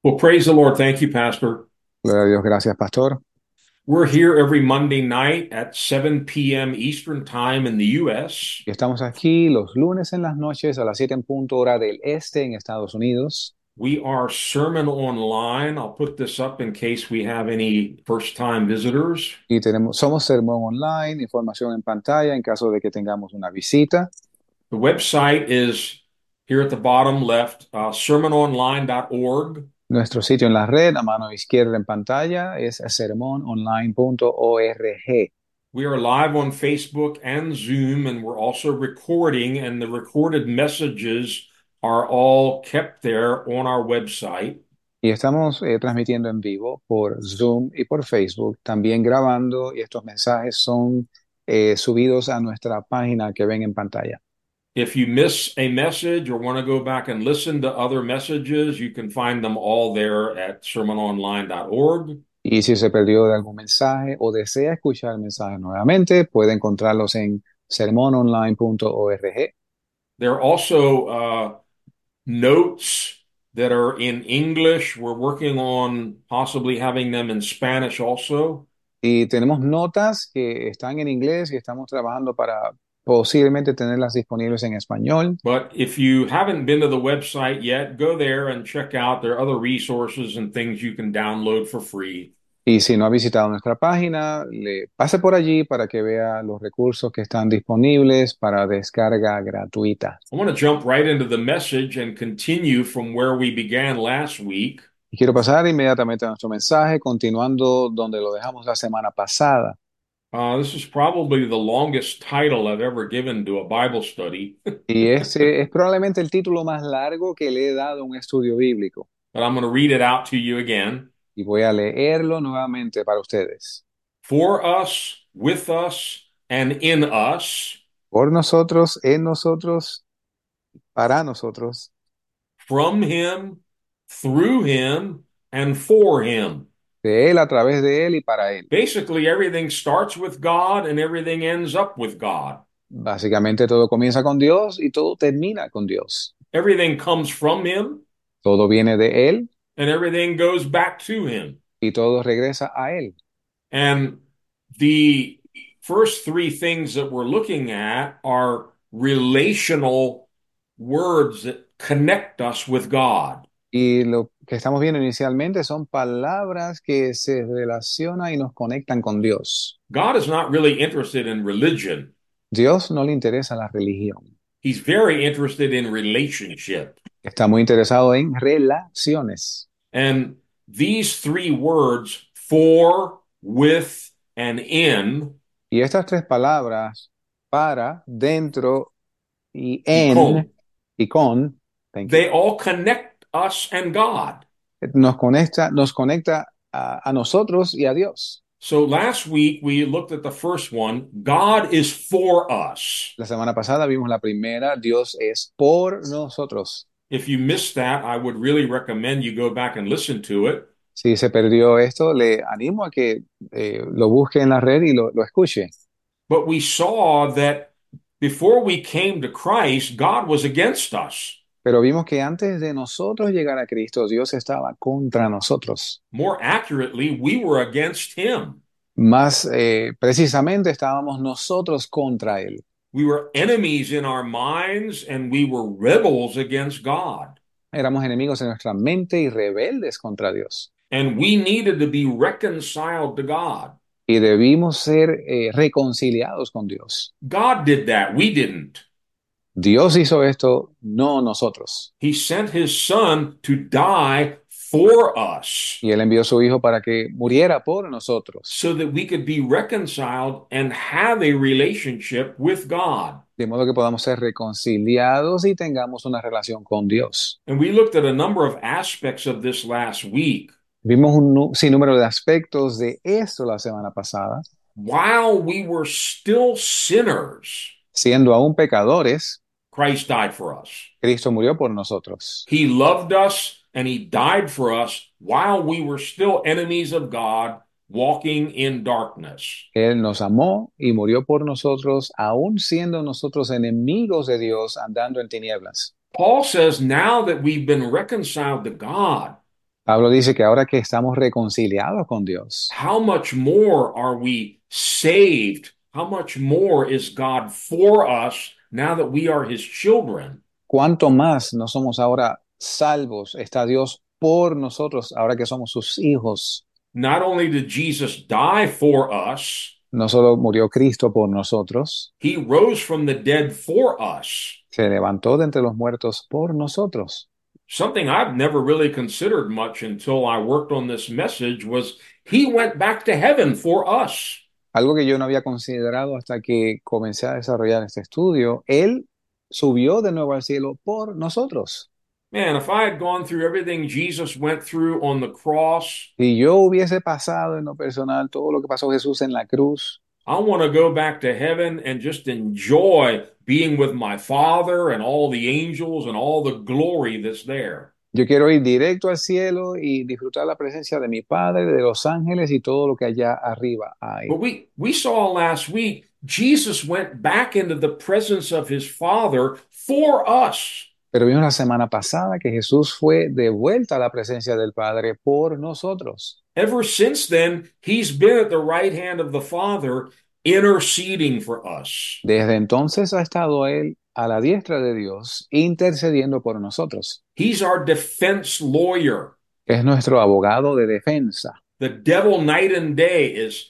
Well, praise the Lord. Thank you, Pastor. Gloria a Dios, gracias, pastor. We're here every Monday night at 7 p.m. Eastern Time in the U.S. Y estamos aquí los lunes en las noches a las 7 en punto hora del este en Estados Unidos. We are Sermon Online. I'll put this up in case we have any first-time visitors. Y somos sermón online, información en pantalla en caso de que tengamos una visita. The website is here at the bottom left, sermononline.org. Nuestro sitio en la red, a mano izquierda en pantalla, es sermononline.org. We are live on Facebook and Zoom, and we're also recording, and the recorded messages are all kept there on our website. Y estamos transmitiendo en vivo por Zoom y por Facebook, también grabando, y estos mensajes son subidos a nuestra página que ven en pantalla. If you miss a message or want to go back and listen to other messages, you can find them all there at sermononline.org. Y si se perdió de algún mensaje o desea escuchar el mensaje nuevamente, puede encontrarlos en sermononline.org. There are also notes that are in English. We're working on possibly having them in Spanish also. Y tenemos notas que están en inglés y estamos trabajando para posiblemente tenerlas disponibles en español. But if you haven't been to the website yet, go there and check out. There are other resources and things you can download for free. Y si no ha visitado nuestra página, pase por allí para que vea los recursos que están disponibles para descarga gratuita. I want to jump right into the message and continue from where we began last week. Y quiero pasar inmediatamente a nuestro mensaje, continuando donde lo dejamos la semana pasada. This is probably the longest title I've ever given to a Bible study, Y ese es probablemente el título más largo que le he dado a un estudio bíblico. but I'm going to read it out to you again. Y voy a leerlo nuevamente para ustedes. For us, with us, and in us, Por nosotros, en nosotros, para nosotros, from Him, through Him, and for Him. de Él, a través de Él y para Él. Basically, everything starts with God and everything ends up with God. Básicamente todo comienza con Dios y todo termina con Dios. Everything comes from Him Todo viene de Él and everything goes back to Him. y todo regresa a Él. And the first three things that we're looking at are relational words that connect us with God. Y lo que estamos viendo inicialmente son palabras que se relacionan y nos conectan con Dios. God is not really interested in religion. Dios no le interesa la religión. He's very interested in relationship. Está muy interesado en relaciones. And these three words, for, with, and in, Y estas tres palabras, para, dentro y y con, y con, thank you, they all connect us and God. nos conecta a nosotros y a Dios. So last week we looked at the first one. God is for us. La semana pasada vimos la primera, Dios es por nosotros. If you missed that, I would really recommend you go back and listen to it. Si se perdió esto, le animo a que lo busque en la red y lo escuche. But we saw that before we came to Christ, God was against us. Pero vimos que antes de nosotros llegar a Cristo, Dios estaba contra nosotros. More accurately, we were against him. Más precisamente estábamos nosotros contra Él. We were enemies in our minds and we were rebels against God. Éramos enemigos en nuestra mente y rebeldes contra Dios. And we needed to be reconciled to God. Y debimos ser reconciliados con Dios. God did that. We didn't. Dios hizo esto, no nosotros. He sent his son to die for us Y Él envió a su Hijo para que muriera por nosotros, so that we could be reconciled and have a relationship with God. de modo que podamos ser reconciliados y tengamos una relación con Dios. And we looked at a number of aspects of this last week. Vimos un sinnúmero de aspectos de esto la semana pasada. While we were still sinners, Siendo aún pecadores, Christ died for us. Cristo murió por nosotros. He loved us and he died for us while we were still enemies of God, walking in darkness. Él nos amó y murió por nosotros, aún siendo nosotros enemigos de Dios, andando en tinieblas. Paul says now that we've been reconciled to God, Pablo dice que ahora que estamos reconciliados con Dios, how much more are we saved? How much more is God for us now that we are his children? ¿cuánto más no somos ahora salvos? Está Dios por nosotros ahora que somos sus hijos. Not only did Jesus die for us, No solo murió Cristo por nosotros, he rose from the dead for us. se levantó de entre los muertos por nosotros. Something I've never really considered much until I worked on this message was he went back to heaven for us. Algo que yo no había considerado hasta que comencé a desarrollar este estudio, Él subió de nuevo al cielo por nosotros. Man, if I had gone through everything Jesus went through on the cross, Si yo hubiese pasado en lo personal todo lo que pasó Jesús en la cruz, I want to go back to heaven and just enjoy being with my Father and all the angels and all the glory that's there. yo quiero ir directo al cielo y disfrutar la presencia de mi Padre, de los ángeles y todo lo que allá arriba hay. But we saw last week Jesus went back into the presence of his Father for us. Pero vimos la semana pasada que Jesús fue de vuelta a la presencia del Padre por nosotros. Ever since then, he's been at the right hand of the Father interceding for us. Desde entonces ha estado Él a la diestra de Dios intercediendo por nosotros. He's our defense lawyer. Es nuestro abogado de defensa. The devil night and day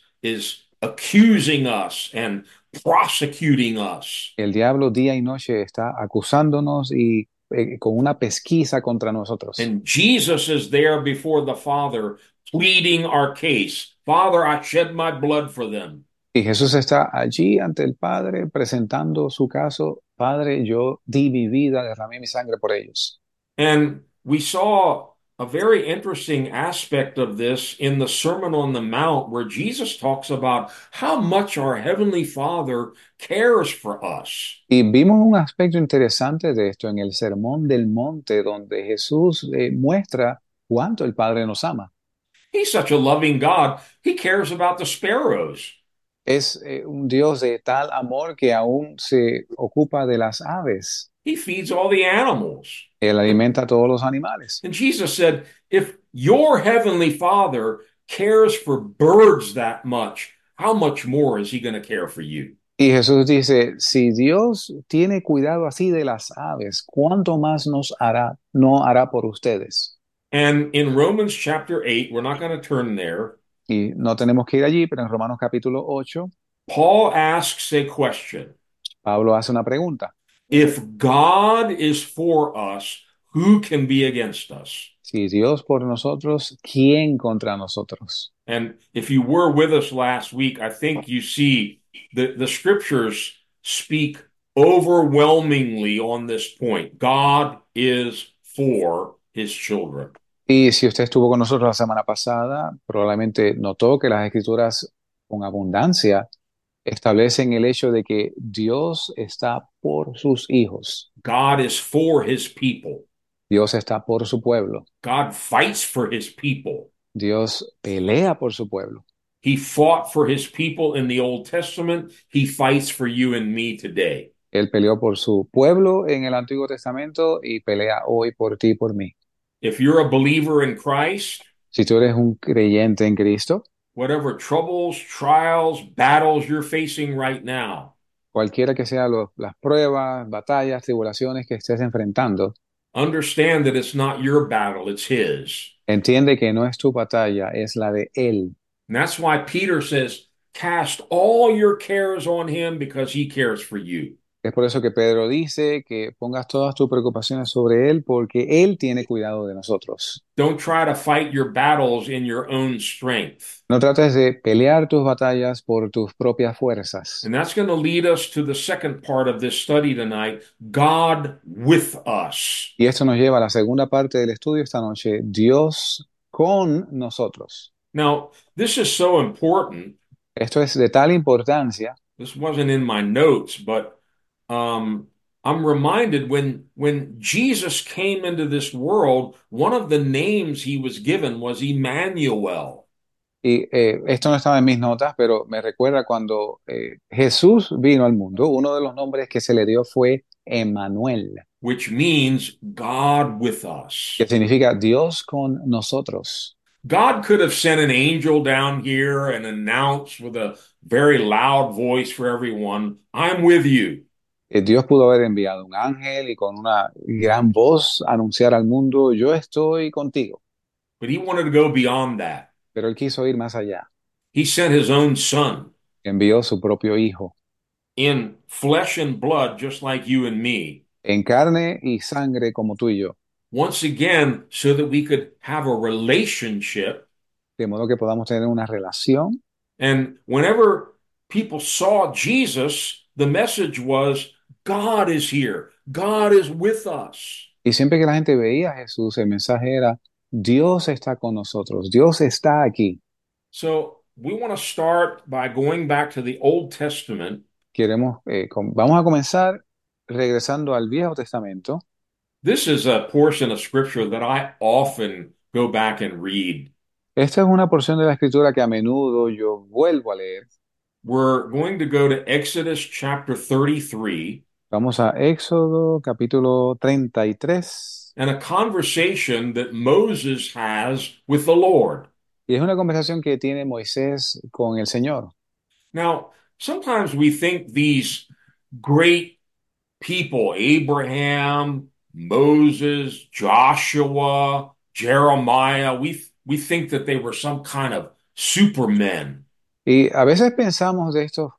is accusing us and prosecuting us. El diablo día y noche está acusándonos y con una pesquisa contra nosotros. And Jesus is there before the Father pleading our case. Father, I shed my blood for them. Y Jesús está allí ante el Padre presentando su caso. Padre, yo di mi vida, derramé mi sangre por ellos. And we saw a very interesting aspect of this in the Sermon on the Mount, where Jesus talks about how much our Heavenly Father cares for us. Y vimos un aspecto interesante de esto en el Sermón del Monte, donde Jesús muestra cuánto el Padre nos ama. He's such a loving God, He cares about the sparrows. Es un Dios de tal amor que aún se ocupa de las aves. He feeds all the animals. Él alimenta a todos los animales. And Jesus said, if your Heavenly Father cares for birds that much, how much more is He going to care for you? Y Jesús dice, si Dios tiene cuidado así de las aves, ¿cuánto más nos hará, no hará por ustedes? And in Romans chapter 8, we're not going to turn there, Y no tenemos que ir allí, pero en Romanos capítulo 8, Paul asks a question. Pablo hace una pregunta. If God is for us, who can be against us? Si Dios por nosotros, ¿quién contra nosotros? And if you were with us last week, I think you see the scriptures speak overwhelmingly on this point. God is for his children. Y si usted estuvo con nosotros la semana pasada, probablemente notó que las escrituras con abundancia establecen el hecho de que Dios está por sus hijos. God is for his people. Dios está por su pueblo. God fights for his people. Dios pelea por su pueblo. He fought for his people in the Old Testament. He fights for you and me today. Él peleó por su pueblo en el Antiguo Testamento y pelea hoy por ti y por mí. If you're a believer in Christ, Si tú eres un creyente en Cristo, whatever troubles, trials, battles you're facing right now, cualquiera que sean las pruebas, batallas, tribulaciones que estés enfrentando, understand that it's not your battle, it's his. entiende que no es tu batalla, es la de Él. And that's why Peter says, cast all your cares on him because he cares for you. Es por eso que Pedro dice que pongas todas tus preocupaciones sobre Él porque Él tiene cuidado de nosotros. Don't try to fight your battles in your own strength. No trates de pelear tus batallas por tus propias fuerzas. And that's going to lead us to the second part of this study tonight, God with us. Y esto nos lleva a la segunda parte del estudio esta noche, Dios con nosotros. Now, this is so important. Esto es de tal importancia. This wasn't in my notes, but I'm reminded when Jesus came into this world, one of the names he was given was Emmanuel. Y esto no estaba en mis notas, pero me recuerda cuando Jesús vino al mundo, uno de los nombres que se le dio fue Emmanuel. which means God with que us. significa Dios con nosotros. God could have sent an angel down here and announced with a very loud voice for everyone, I'm with you. Dios pudo haber enviado un ángel y con una gran voz anunciar al mundo, yo estoy contigo, But he wanted to go beyond that. pero él quiso ir más allá. He sent his own son Envió su propio hijo in flesh and blood, just like you and me, en carne y sangre como tú y yo, once again, so that we could have a relationship. de modo que podamos tener una relación. And whenever people saw Jesus, the message was, God is here. God is with us. Y siempre que la gente veía a Jesús, el mensaje era, Dios está con nosotros, Dios está aquí. So we want to start by going back to the Old Testament. Vamos a comenzar regresando al Viejo Testamento. This is a portion of scripture that I often go back and read. Esta es una porción de la Escritura que a menudo yo vuelvo a leer. We're going to go to Exodus chapter 33 Vamos a Éxodo capítulo 33. and a conversation that Moses has with the Lord. Y es una conversación que tiene Moisés con el Señor. Now, sometimes we think these great people, Abraham, Moses, Joshua, Jeremiah, we think that they were some kind of supermen. Y a veces pensamos de estos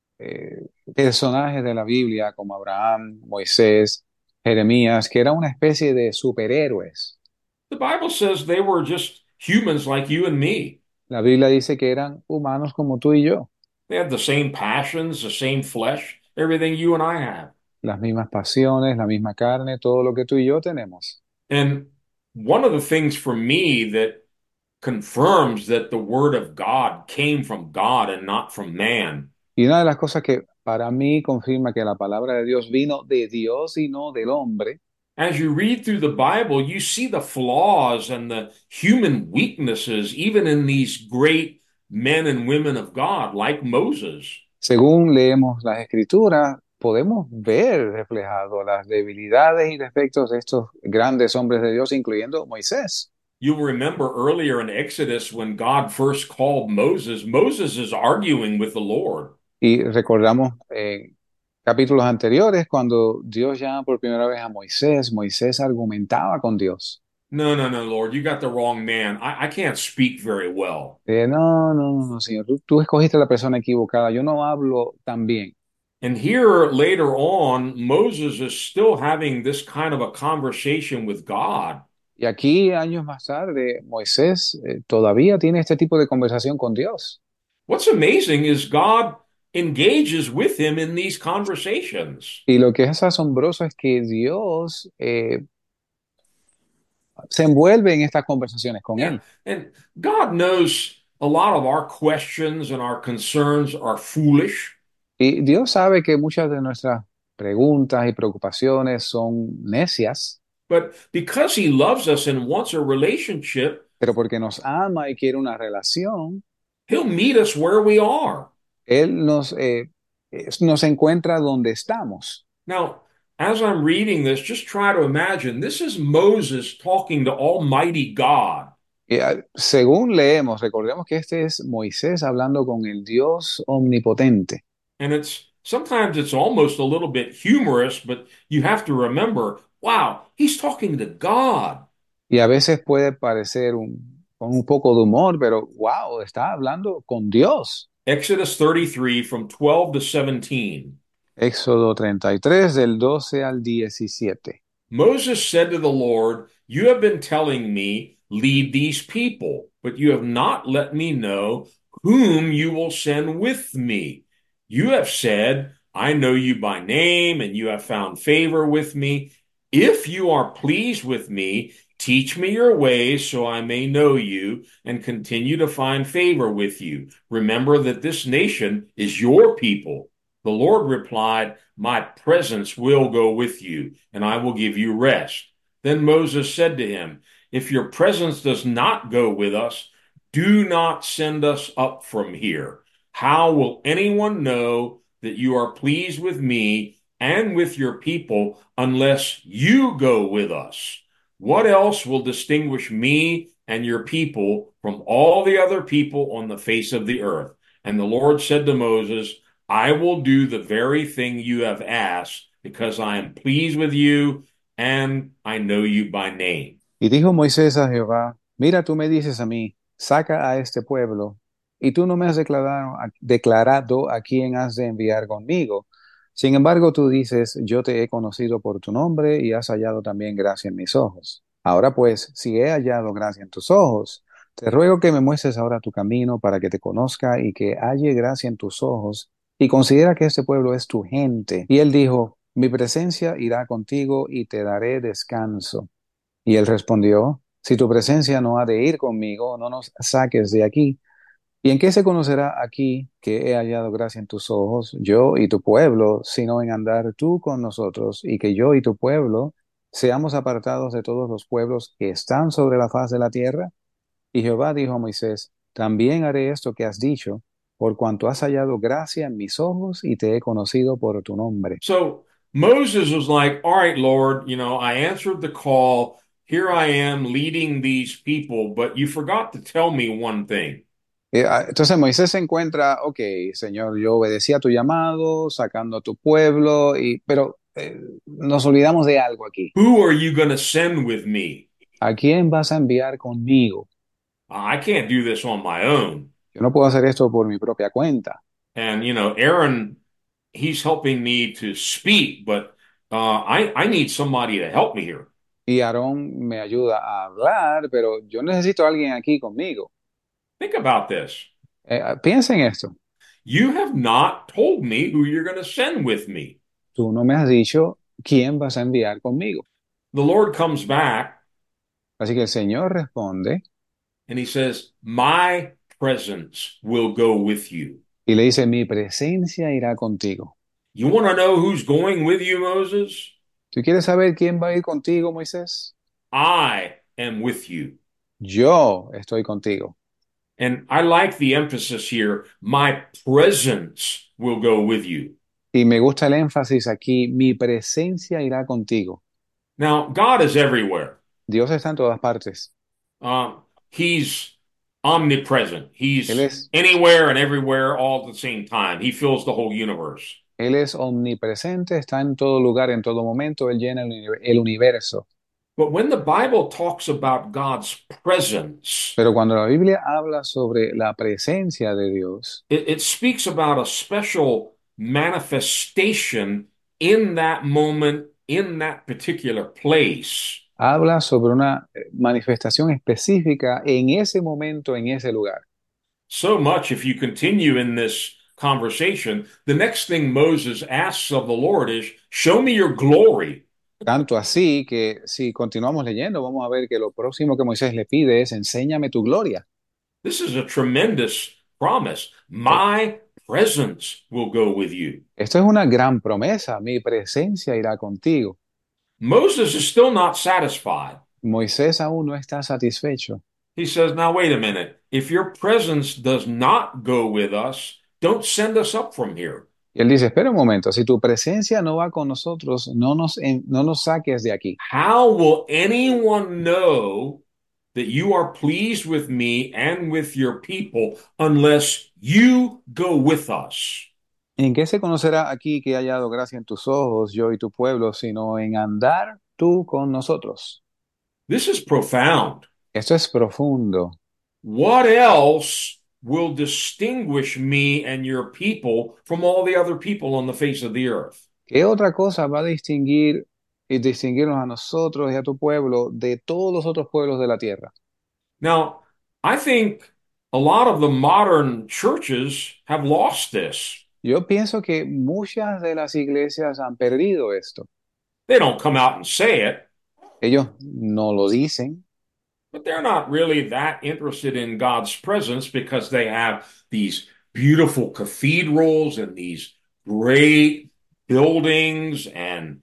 personajes de la Biblia como Abraham, Moisés, Jeremías, que eran una especie de superhéroes. The Bible says they were just humans like you and me. La Biblia dice que eran humanos como tú y yo, They had the same passions, the same flesh, everything you and I have. las mismas pasiones, la misma carne, todo lo que tú y yo tenemos. And one of the things for me that confirms that the word of God came from God and not from man. Y una de las cosas que para mí confirma que la palabra de Dios vino de Dios y no del hombre, As you read through the Bible, you see the flaws and the human weaknesses, even in these great men and women of God, like Moses. según leemos las Escrituras, podemos ver reflejado las debilidades y defectos de estos grandes hombres de Dios, incluyendo Moisés. You'll remember earlier in Exodus when God first called Moses, Moses is arguing with the Lord. Y recordamos capítulos anteriores cuando Dios llama por primera vez a Moisés, Moisés argumentaba con Dios. No, no, no, Lord, you got the wrong man. I can't speak very well. No, no, no, no, Señor, tú escogiste a la persona equivocada, yo no hablo tan bien. And here later on, Moses is still having this kind of a conversation with God. Y aquí, años más tarde, Moisés todavía tiene este tipo de conversación con Dios. What's amazing is God engages with him in these conversations. Y lo que es asombroso es que Dios se envuelve en estas conversaciones con Yeah. él. And God knows a lot of our questions and our concerns are foolish, Y Dios sabe que muchas de nuestras preguntas y preocupaciones son necias, but because he loves us and wants a relationship, pero porque nos ama y quiere una relación, he'll meet us where we are. Él nos encuentra donde estamos. Now, as I'm reading this, just try to imagine this is Moses talking to Almighty God. Según leemos, recordemos que este es Moisés hablando con el Dios omnipotente. And sometimes it's almost a little bit humorous, but you have to remember, wow, he's talking to God. Y a veces puede parecer con un poco de humor, pero wow, está hablando con Dios. Exodus 33 from 12 to 17. Éxodo 33 del 12 al 17. Moses said to the Lord, you have been telling me, lead these people, but you have not let me know whom you will send with me. You have said, I know you by name, and you have found favor with me. If you are pleased with me, teach me your ways so I may know you and continue to find favor with you. Remember that this nation is your people. The Lord replied, my presence will go with you, and I will give you rest. Then Moses said to him, if your presence does not go with us, do not send us up from here. How will anyone know that you are pleased with me and with your people unless you go with us. What else will distinguish me and your people from all the other people on the face of the earth? And the Lord said to Moses, I will do the very thing you have asked because I am pleased with you and I know you by name. Y dijo Moisés a Jehová, mira, tú me dices a mí, saca a este pueblo, y tú no me has declarado a quién has de enviar conmigo. Sin embargo, tú dices, yo te he conocido por tu nombre y has hallado también gracia en mis ojos. Ahora pues, si he hallado gracia en tus ojos, te ruego que me muestres ahora tu camino para que te conozca y que halle gracia en tus ojos, y considera que este pueblo es tu gente. Y él dijo, mi presencia irá contigo y te daré descanso. Y él respondió, si tu presencia no ha de ir conmigo, no nos saques de aquí. ¿Y en qué se conocerá aquí que he hallado gracia en tus ojos, yo y tu pueblo, sino en andar tú con nosotros, y que yo y tu pueblo seamos apartados de todos los pueblos que están sobre la faz de la tierra? Y Jehová dijo a Moisés, también haré esto que has dicho, por cuanto has hallado gracia en mis ojos y te he conocido por tu nombre. So Moses was like, all right, Lord, I answered the call. Here I am leading these people, but you forgot to tell me one thing. Entonces Moisés se encuentra, ok, Señor, yo obedecí a tu llamado, sacando a tu pueblo, pero nos olvidamos de algo aquí. Who are you going to send with me? ¿A quién vas a enviar conmigo? I can't do this on my own. Yo no puedo hacer esto por mi propia cuenta. And, Aaron, he's helping me to speak, but I need somebody to help me here. Y Aarón me ayuda a hablar, pero yo necesito a alguien aquí conmigo. Think about this. Piensa en esto. You have not told me who you're going to send with me. Tú no me has dicho quién vas a enviar conmigo. The Lord comes back Así que el Señor responde and he says, my presence will go with you. y le dice, mi presencia irá contigo. You want to know who's going with you, Moses? ¿Tú quieres saber quién va a ir contigo, Moisés? I am with you. Yo estoy contigo. And I like the emphasis here. My presence will go with you. Y me gusta el énfasis aquí, mi presencia irá contigo. Now, God is everywhere. Dios está en todas partes. He's omnipresent. Él He's es, anywhere and everywhere all at the same time. He fills the whole universe. él es omnipresente, está en todo lugar, en todo momento, Él llena el universo. But when the Bible talks about God's presence, Pero cuando la Biblia habla sobre la presencia de Dios, it speaks about a special manifestation in that moment, in that particular place. habla sobre una manifestación específica en ese momento, en ese lugar. So much, if you continue in this conversation, the next thing Moses asks of the Lord is, show me your glory. Tanto así que si continuamos leyendo, vamos a ver que lo próximo que Moisés le pide es, enséñame tu gloria. This is a tremendous promise. My presence will go with you. Esto es una gran promesa, mi presencia irá contigo. Moses is still not satisfied. Moisés aún no está satisfecho. He says, now wait a minute. If your presence does not go with us, don't send us up from here. Y él dice, espera un momento, si tu presencia no va con nosotros, no nos saques de aquí. How will anyone know that you are pleased with me and with your people unless you go with us? ¿En qué se conocerá aquí que he hallado gracia en tus ojos, yo y tu pueblo, sino en andar tú con nosotros? This is profound. Esto es profundo. What else will distinguish me and your people from all the other people on the face of the earth? ¿Qué otra cosa va a distinguirnos a nosotros y a tu pueblo de todos los otros pueblos de la tierra? Now, I think a lot of the modern churches have lost this. Yo pienso que muchas de las iglesias han perdido esto. They don't come out and say it, Ellos no lo dicen, but they're not really that interested in God's presence because they have these beautiful cathedrals and these great buildings. And,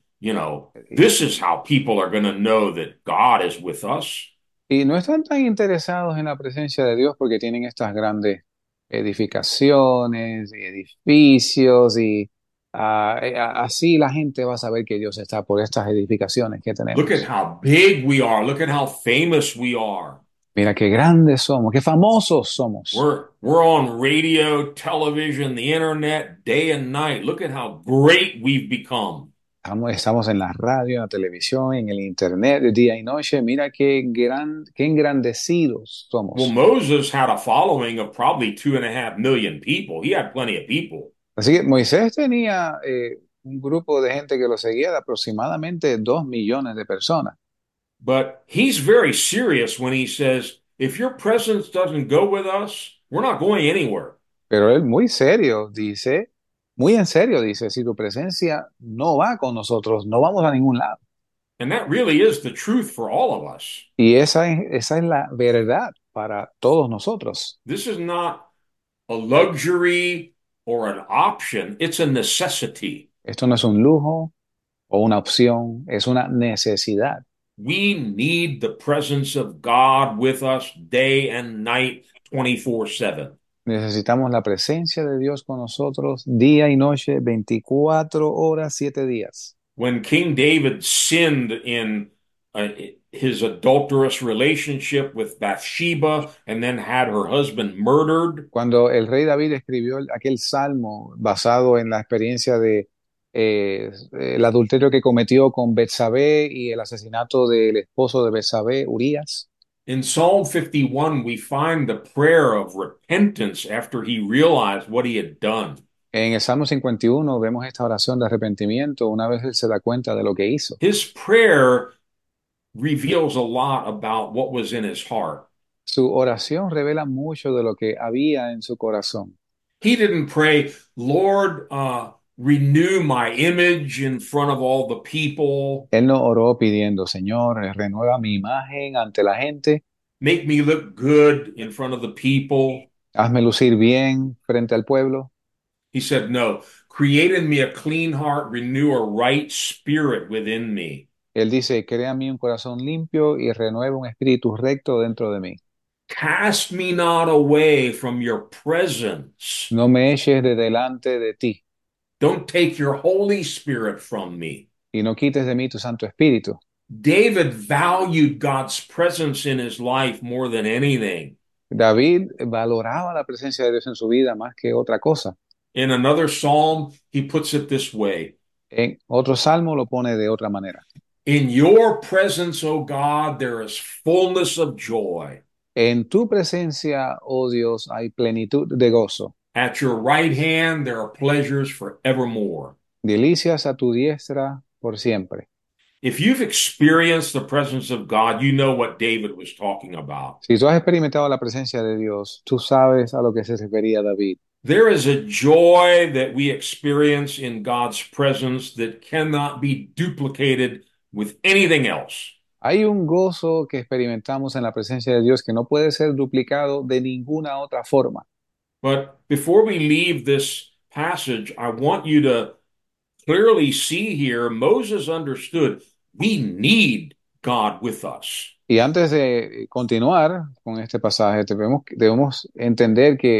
this is how people are going to know that God is with us. y no están tan interesados en la presencia de Dios porque tienen estas grandes edificaciones y edificios y Así la gente va a saber que Dios está por estas edificaciones que Look at tenemos. how big we are. Look at how famous we are. Mira qué grandes somos, qué famosos somos. We're on radio, television, the internet, day and night. Look at how great we've become. Estamos en la radio, en la televisión, en el internet, de día y noche. Mira qué engrandecidos Well, somos. Moses had a following of probably 2.5 million people. He had plenty of people. Así que Moisés tenía un grupo de gente que lo seguía de aproximadamente 2 millones de personas. But he's very serious when he says, if your presence doesn't go with us, we're not going anywhere. Pero él muy serio dice, muy en serio dice, si tu presencia no va con nosotros, no vamos a ningún lado. And that really is the truth for all of us. Y esa es la verdad para todos nosotros. This is not a luxury or an option, it's a necessity. Esto no es un lujo o una opción, es una necesidad. We need the presence of God with us day and night, 24/7. Necesitamos la presencia de Dios con nosotros día y noche, 24 horas, 7 días. When King David sinned in uh, his adulterous relationship with Bathsheba and then had her husband murdered, Cuando el rey David escribió aquel salmo basado en la experiencia de el adulterio que cometió con Betsabé y el asesinato del esposo de Betsabé, Urías, in Psalm 51, we find the prayer of repentance after he realized what he had done. en el Salmo 51 vemos esta oración de arrepentimiento una vez él se da cuenta de lo que hizo. His prayer reveals a lot about what was in his heart. Su oración revela mucho de lo que había en su corazón. He didn't pray, Lord, renew my image in front of all the people, Él no oró pidiendo, Señor, renueva mi imagen ante la gente, make me look good in front of the people. hazme lucir bien frente al pueblo. He said, no, create in me a clean heart, renew a right spirit within me. Él dice, crea en mí un corazón limpio y renueva un espíritu recto dentro de mí. Cast me not away from your presence. No me eches de delante de ti Don't take your Holy Spirit from me. y no quites de mí tu Santo Espíritu. David valued God's presence in his life more than anything. David valoraba la presencia de Dios en su vida más que otra cosa. In another psalm, he puts it this way. En otro salmo lo pone de otra manera. In your presence, O God, there is fullness of joy. En tu presencia, oh Dios, hay plenitud de gozo, At your right hand, there are pleasures forevermore. delicias a tu diestra por siempre. If you've experienced the presence of God, you know what David was talking about. Si tú has experimentado la presencia de Dios, tú sabes a lo que se refería David. There is a joy that we experience in God's presence that cannot be duplicated with anything else. Hay un gozo que experimentamos en la presencia de Dios que no puede ser duplicado de ninguna otra forma. But before we leave this passage, I want you to clearly see here Moses understood we need God with us. Y antes de continuar con este pasaje, debemos entender que,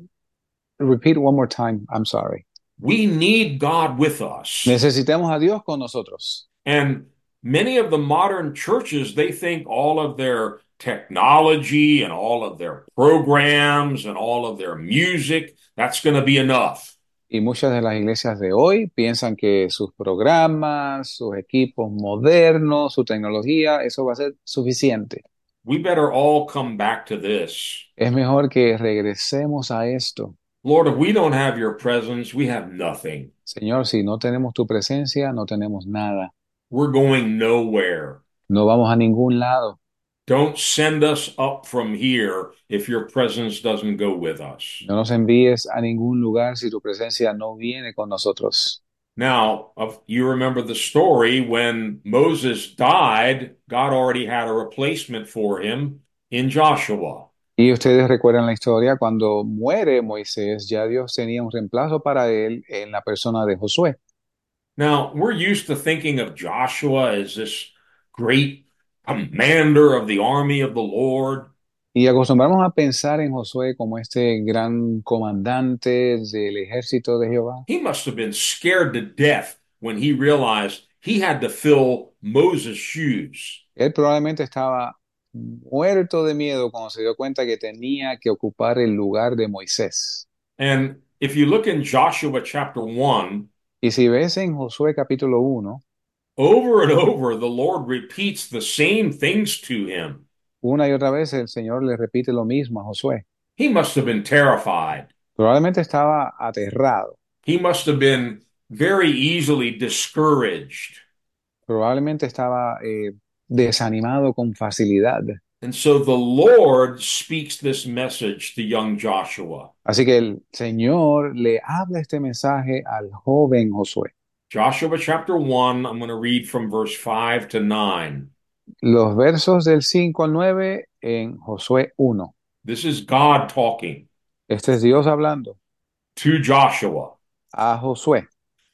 repeat one more time, I'm sorry. We need God with us. Necesitamos a Dios con nosotros. And many of the modern churches, they think all of their technology and all of their programs and all of their music, that's going to be enough. Y muchas de las iglesias de hoy piensan que sus programas, sus equipos modernos, su tecnología, eso va a ser suficiente. We better all come back to this. Es mejor que regresemos a esto. Lord, if we don't have your presence, we have nothing. Señor, si no tenemos tu presencia, no tenemos nada. We're going nowhere. No vamos a ningún lado. Don't send us up from here if your presence doesn't go with us. No nos envíes a ningún lugar si tu presencia no viene con nosotros. Now, you remember the story when Moses died, God already had a replacement for him in Joshua. Y ustedes recuerdan la historia, cuando muere Moisés, ya Dios tenía un reemplazo para él en la persona de Josué. Now, we're used to thinking of Joshua as this great commander of the army of the Lord. Y acostumbramos a pensar en Josué como este gran comandante del ejército de Jehová. He must have been scared to death when he realized he had to fill Moses' shoes. Él probablemente estaba muerto de miedo cuando se dio cuenta que tenía que ocupar el lugar de Moisés. And if you look in Joshua chapter 1, Y si ves en Josué capítulo 1, over and over, the Lord repeats the same things to him. una y otra vez el Señor le repite lo mismo a Josué. He must have been terrified. Probablemente estaba aterrado, He must have been very easily discouraged. probablemente estaba desanimado con facilidad. And so the Lord speaks this message to young Joshua. Así que el Señor le habla este mensaje al joven Josué. Joshua chapter 1, I'm going to read from verse 5 to 9. Los versos del 5 al 9 en Josué 1. This is God talking Este es Dios hablando to Joshua. a Josué.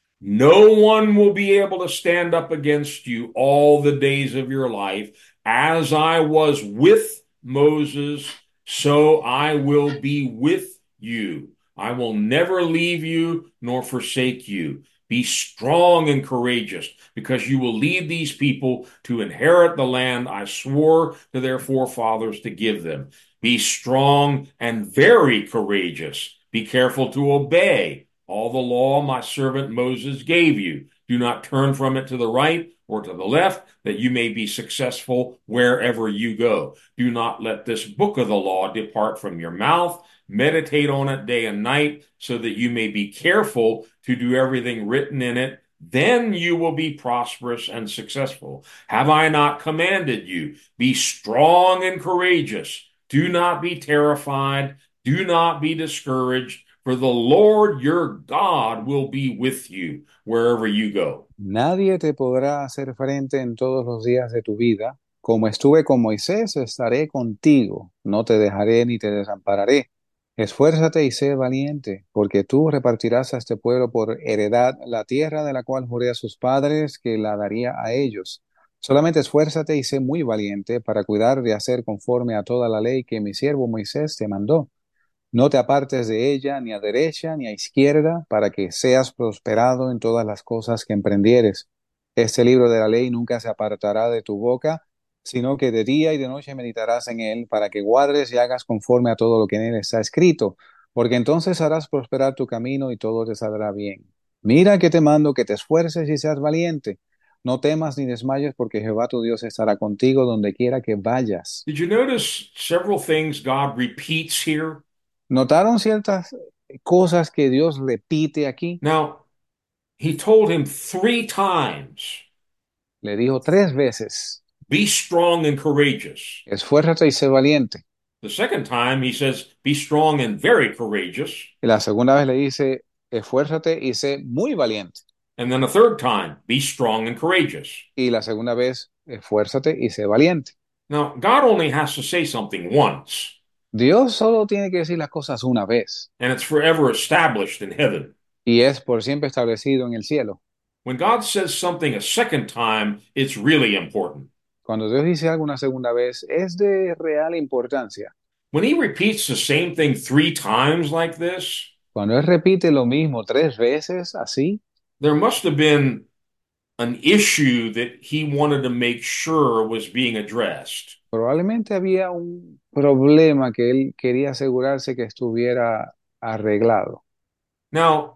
No one will be able to stand up against you all the days of your life. As I was with Moses, so I will be with you. I will never leave you nor forsake you. Be strong and courageous, because you will lead these people to inherit the land I swore to their forefathers to give them. Be strong and very courageous. Be careful to obey all the law my servant Moses gave you. Do not turn from it to the right or to the left, that you may be successful wherever you go. Do not let this book of the law depart from your mouth. Meditate on it day and night, so that you may be careful to do everything written in it. Then you will be prosperous and successful. Have I not commanded you? Be strong and courageous. Do not be terrified. Do not be discouraged, for the Lord your God will be with you wherever you go. Nadie te podrá hacer frente en todos los días de tu vida. Como estuve con Moisés, estaré contigo. No te dejaré ni te desampararé. Esfuérzate y sé valiente, porque tú repartirás a este pueblo por heredad la tierra de la cual juré a sus padres que la daría a ellos. Solamente esfuérzate y sé muy valiente para cuidar de hacer conforme a toda la ley que mi siervo Moisés te mandó. No te apartes de ella ni a derecha ni a izquierda, para que seas prosperado en todas las cosas que emprendieres. Este libro de la ley nunca se apartará de tu boca, sino que de día y de noche meditarás en él, para que guardes y hagas conforme a todo lo que en él está escrito, porque entonces harás prosperar tu camino y todo te saldrá bien. Mira que te mando que te esfuerces y seas valiente. No temas ni desmayes, porque Jehová tu Dios estará contigo donde quiera que vayas. Did you notice several things God repeats here? ¿Notaron ciertas cosas que Dios repite aquí? Now, he told him 3 times, Le dijo tres veces, be strong and courageous. esfuérzate y sé valiente. The second time, he says, be strong and very courageous. Y la segunda vez le dice, esfuérzate y sé muy valiente. And then a third time, be strong and courageous. Y la segunda vez, esfuérzate y sé valiente. Now, God only has to say something once, Dios solo tiene que decir las cosas una vez and it's forever established in heaven. y es por siempre establecido en el cielo. When God says something a second time, it's really important. Cuando Dios dice algo una segunda vez, es de real importancia. When he repeats the same thing 3 times like this, Cuando Él repite lo mismo tres veces así, there must have been an issue that he wanted to make sure was being addressed. probablemente había un problema que Él quería asegurarse que estuviera arreglado. Now,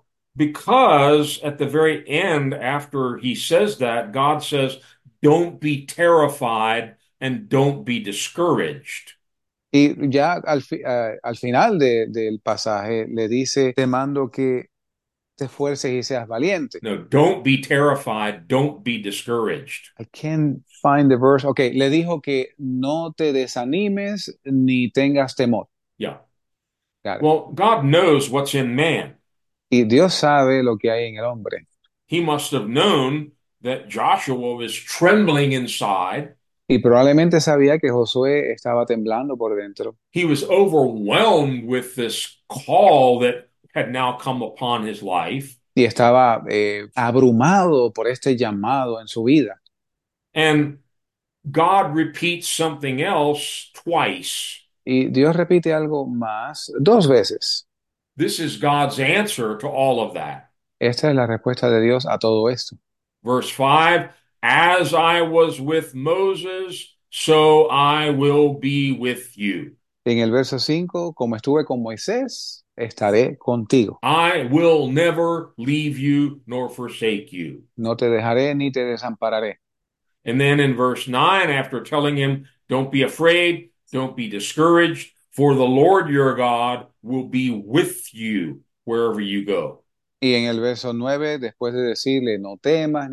because at the very end, after he says that, God says, don't be terrified and don't be discouraged. Y ya al final del pasaje le dice, te mando que te esfuerces y seas valiente. No, don't be terrified, don't be discouraged. I can't find the verse. Ok, le dijo que no te desanimes ni tengas temor. Yeah. Got it. Well, God knows what's in man. Y Dios sabe lo que hay en el hombre. He must have known that Joshua was trembling inside. Y probablemente sabía que Josué estaba temblando por dentro. He was overwhelmed with this call that had now come upon his life. Y estaba abrumado por este llamado en su vida. And God repeats something else twice. Y Dios repite algo más dos veces. This is God's answer to all of that. Esta es la respuesta de Dios a todo esto. Verse 5, as I was with Moses, so I will be with you. En el verso 5, como estuve con Moisés, estaré contigo. I will never leave you nor forsake you. No te dejaré ni te desampararé. And then in verse 9, after telling him, don't be afraid, don't be discouraged, for the Lord your God will be with you wherever you go. Y en el verso 9, después de decirle, no temas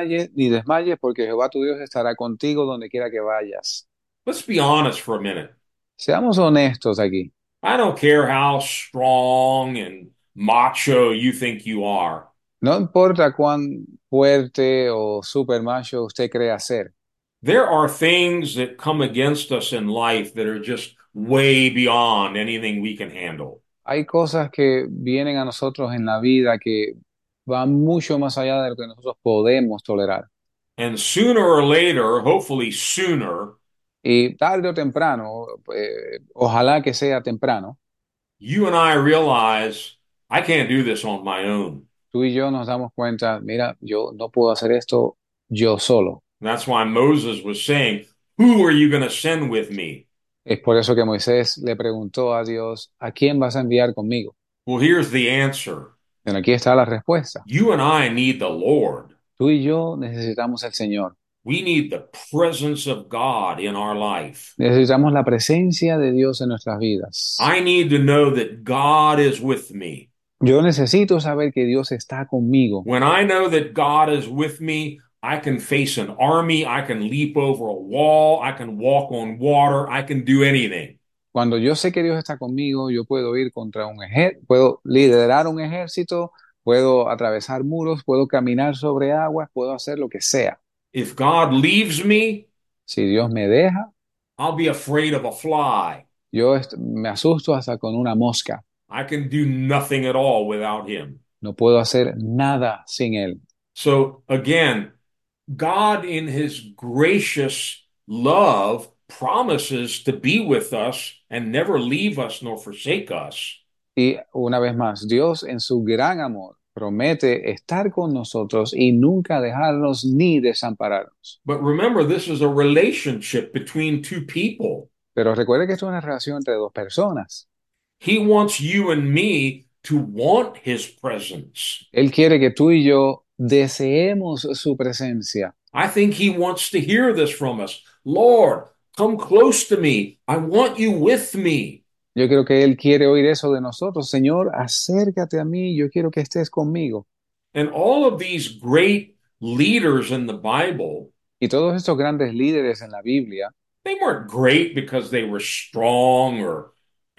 ni desmayes, porque Jehová tu Dios estará contigo donde quiera que vayas. Let's be honest for a minute. Seamos honestos aquí. I don't care how strong and macho you think you are. No importa cuán fuerte o super macho usted crea ser. There are things that come against us in life that are just way beyond anything we can handle. Hay cosas que vienen a nosotros en la vida que van mucho más allá de lo que nosotros podemos tolerar. And sooner or later, hopefully sooner, Y tarde o temprano, ojalá que sea temprano, you and I realize I can't do this on my own. tú y yo nos damos cuenta, mira, yo no puedo hacer esto yo solo. And that's why Moses was saying, who are you going to send with me? Es por eso que Moisés le preguntó a Dios, ¿a quién vas a enviar conmigo? Well, here's the answer. Bueno, aquí está la respuesta. You and I need the Lord. Tú y yo necesitamos el Señor. We need the presence of God in our life. Necesitamos la presencia de Dios en nuestras vidas. I need to know that God is with me. Yo necesito saber que Dios está conmigo. When I know that God is with me, I can face an army, I can leap over a wall, I can walk on water, I can do anything. Cuando yo sé que Dios está conmigo, yo puedo ir contra un ejército, puedo liderar un ejército, puedo atravesar muros, puedo caminar sobre aguas, puedo hacer lo que sea. If God leaves me, Si Dios me deja, I'll be afraid of a fly. yo me asusto hasta con una mosca. I can do nothing at all without him. No puedo hacer nada sin Él. So again, God in his gracious love promises to be with us and never leave us nor forsake us. Y una vez más, Dios en su gran amor promete estar con nosotros y nunca dejarnos ni desampararnos. But remember, this is a relationship between two people. Pero recuerde que esto es una relación entre dos personas. He wants you and me to want his presence. Él quiere que tú y yo deseemos su presencia. I think he wants to hear this from us. Lord, come close to me. I want you with me. Yo creo que Él quiere oír eso de nosotros. Señor, acércate a mí, yo quiero que estés conmigo. And all of these great leaders in the Bible, Y todos estos grandes líderes en la Biblia they weren't great because they were strong or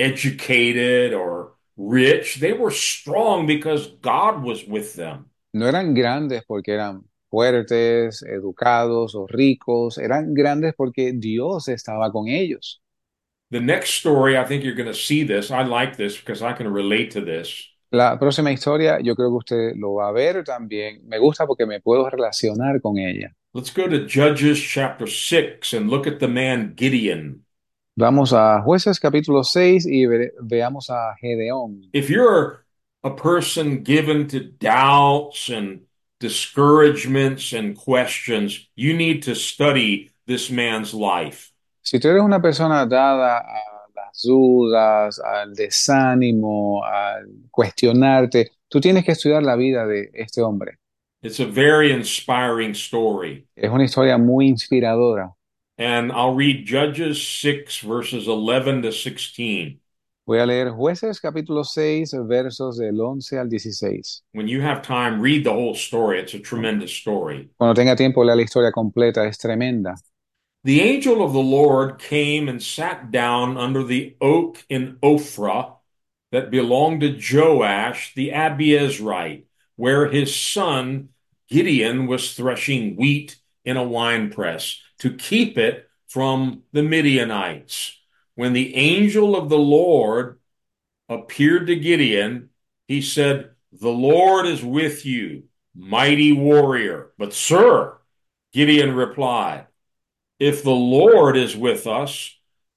educated or rich. They were strong because God was with them. no eran grandes porque eran fuertes, educados o ricos, eran grandes porque Dios estaba con ellos. The next story, I think you're going to see this. I like this because I can relate to this. La próxima historia, yo creo que usted lo va a ver también. Me gusta porque me puedo relacionar con ella. Let's go to Judges chapter 6 and look at the man Gideon. Vamos a Jueces capítulo 6 y veamos a Gedeón. If you're a person given to doubts and discouragements and questions, you need to study this man's life. Si tú eres una persona dada a las dudas, al desánimo, a cuestionarte, tú tienes que estudiar la vida de este hombre. It's a very inspiring story. Es una historia muy inspiradora. And I'll read Judges 6, verses 11 to 16. Voy a leer Jueces capítulo 6, versos del 11 al 16. When you have time, read the whole story. It's a tremendous story. Cuando tenga tiempo, lea la historia completa, es tremenda. The angel of the Lord came and sat down under the oak in Ophrah that belonged to Joash the Abiezrite, where his son Gideon was threshing wheat in a winepress to keep it from the Midianites. When the angel of the Lord appeared to Gideon, he said, "The Lord is with you, mighty warrior." But, sir, Gideon replied, "If the Lord is with us,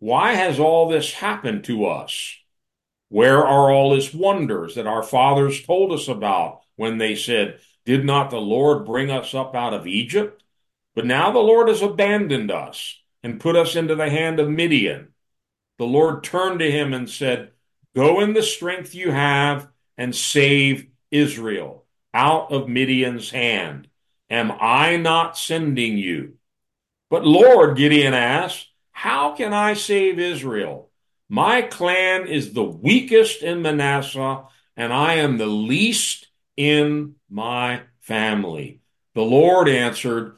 Why has all this happened to us? Where are all his wonders that our fathers told us about when they said, did not the Lord bring us up out of Egypt? But now the Lord has abandoned us and put us into the hand of Midian. The Lord turned to him and said, go in the strength you have and save Israel out of Midian's hand. Am I not sending you? But Lord, Gideon asked, how can I save Israel? My clan is the weakest in Manasseh, and I am the least in my family. The Lord answered,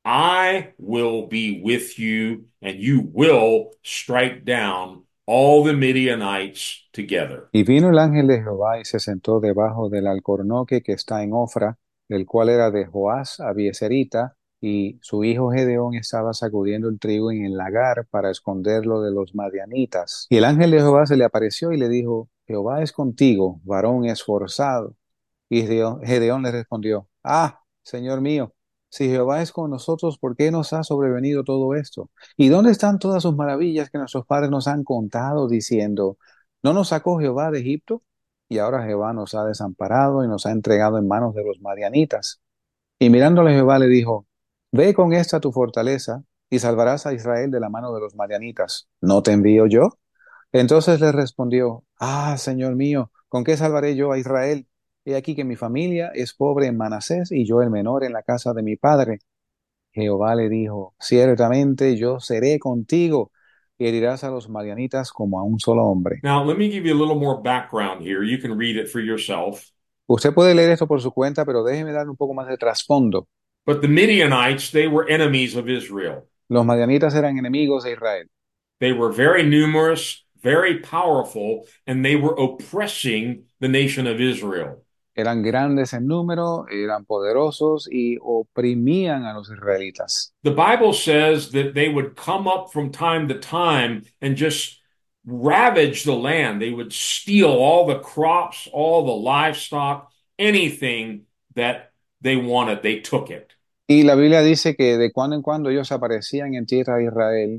I will be with you, and you will strike down all the Midianites together. Y vino el ángel de Jehová y se sentó debajo del alcornoque que está en Ofra, el cual era de Joás Abieserita, y su hijo Gedeón estaba sacudiendo el trigo en el lagar para esconderlo de los madianitas. Y el ángel de Jehová se le apareció y le dijo, Jehová es contigo, varón esforzado. Y Gedeón le respondió, ah, Señor mío, si Jehová es con nosotros, ¿por qué nos ha sobrevenido todo esto? ¿Y dónde están todas sus maravillas que nuestros padres nos han contado diciendo, ¿no nos sacó Jehová de Egipto? Y ahora Jehová nos ha desamparado y nos ha entregado en manos de los madianitas. Y mirándole Jehová le dijo, ve con esta tu fortaleza y salvarás a Israel de la mano de los madianitas. ¿No te envío yo? Entonces le respondió, ah, Señor mío, ¿con qué salvaré yo a Israel? He aquí que mi familia es pobre en Manasés y yo el menor en la casa de mi padre. Jehová le dijo, ciertamente yo seré contigo y herirás a los madianitas como a un solo hombre. Now, let me give you a little more background here. You can read it for yourself. Usted puede leer esto por su cuenta, pero déjeme dar un poco más de trasfondo. But the Midianites, they were enemies of Israel. Los madianitas eran enemigos de Israel. They were very numerous, very powerful, and they were oppressing the nation of Israel. Eran grandes en número, eran poderosos y oprimían a los israelitas. The Bible says that they would come up from time to time and just ravage the land. They would steal all the crops, all the livestock, anything that they wanted, they took it. Y la Biblia dice que de cuando en cuando ellos aparecían en tierra de Israel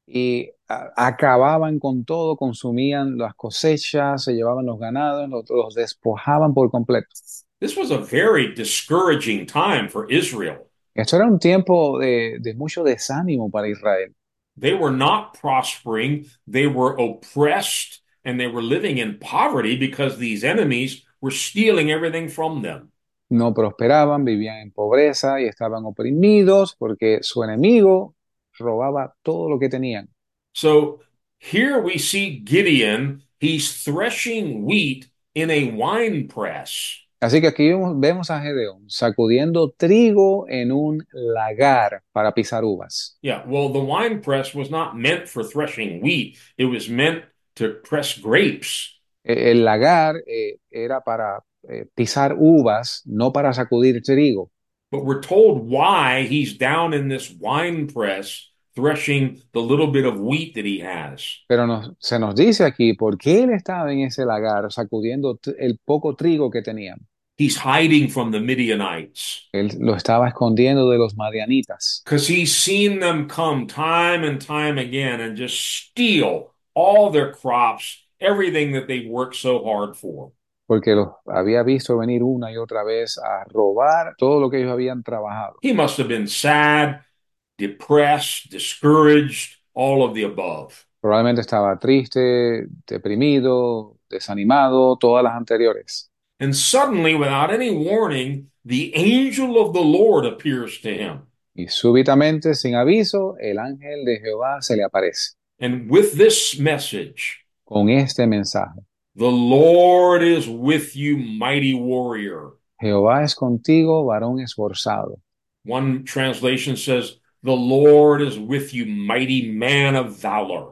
y acababan con todo, consumían las cosechas, se llevaban los ganados, los despojaban por completo. This was a very discouraging time for Israel. Esto era un tiempo de mucho desánimo para Israel. They were not prospering, they were oppressed, and they were living in poverty because these enemies were stealing everything from them. No prosperaban, vivían en pobreza y estaban oprimidos porque su enemigo robaba todo lo que tenían. So here we see Gideon, he's threshing wheat in a wine press. Así que aquí vemos a Gedeón sacudiendo trigo en un lagar para pisar uvas. Yeah, well, the wine press was not meant for threshing wheat, it was meant to press grapes. El lagar era para pisar uvas, no para sacudir trigo. But we're told why he's down in this wine press threshing the little bit of wheat that he has. Pero se nos dice aquí por qué él estaba en ese lagar sacudiendo el poco trigo que tenían. He's hiding from the Midianites Él lo estaba escondiendo de los madianitas, because he's seen them come time and time again and just steal all their crops, everything that they've worked so hard for. porque los había visto venir una y otra vez a robar todo lo que ellos habían trabajado. He must have been sad, depressed, discouraged, all of the above. Probablemente estaba triste, deprimido, desanimado, todas las anteriores. And suddenly, without any warning, the angel of the Lord appears to him. Y súbitamente, sin aviso, el ángel de Jehová se le aparece And with this message, con este mensaje. the Lord is with you, mighty warrior. Jehová es contigo, varón esforzado. One translation says, the Lord is with you, mighty man of valor.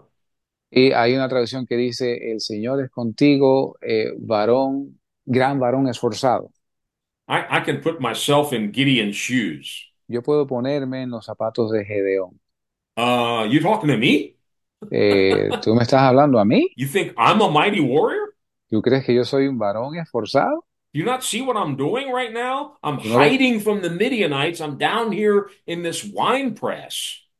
Y hay una traducción que dice, el Señor es contigo, varón, gran varón esforzado. I can put myself in Gideon's shoes. Yo puedo ponerme en los zapatos de Gedeón. You talking to me? ¿Tú me estás hablando a mí? You think I'm a mighty warrior? ¿Tú crees que yo soy un varón esforzado? Do you not see what I'm doing right now? I'm ¿Tú no ves, hiding from the Midianites. I'm down here in this wine press.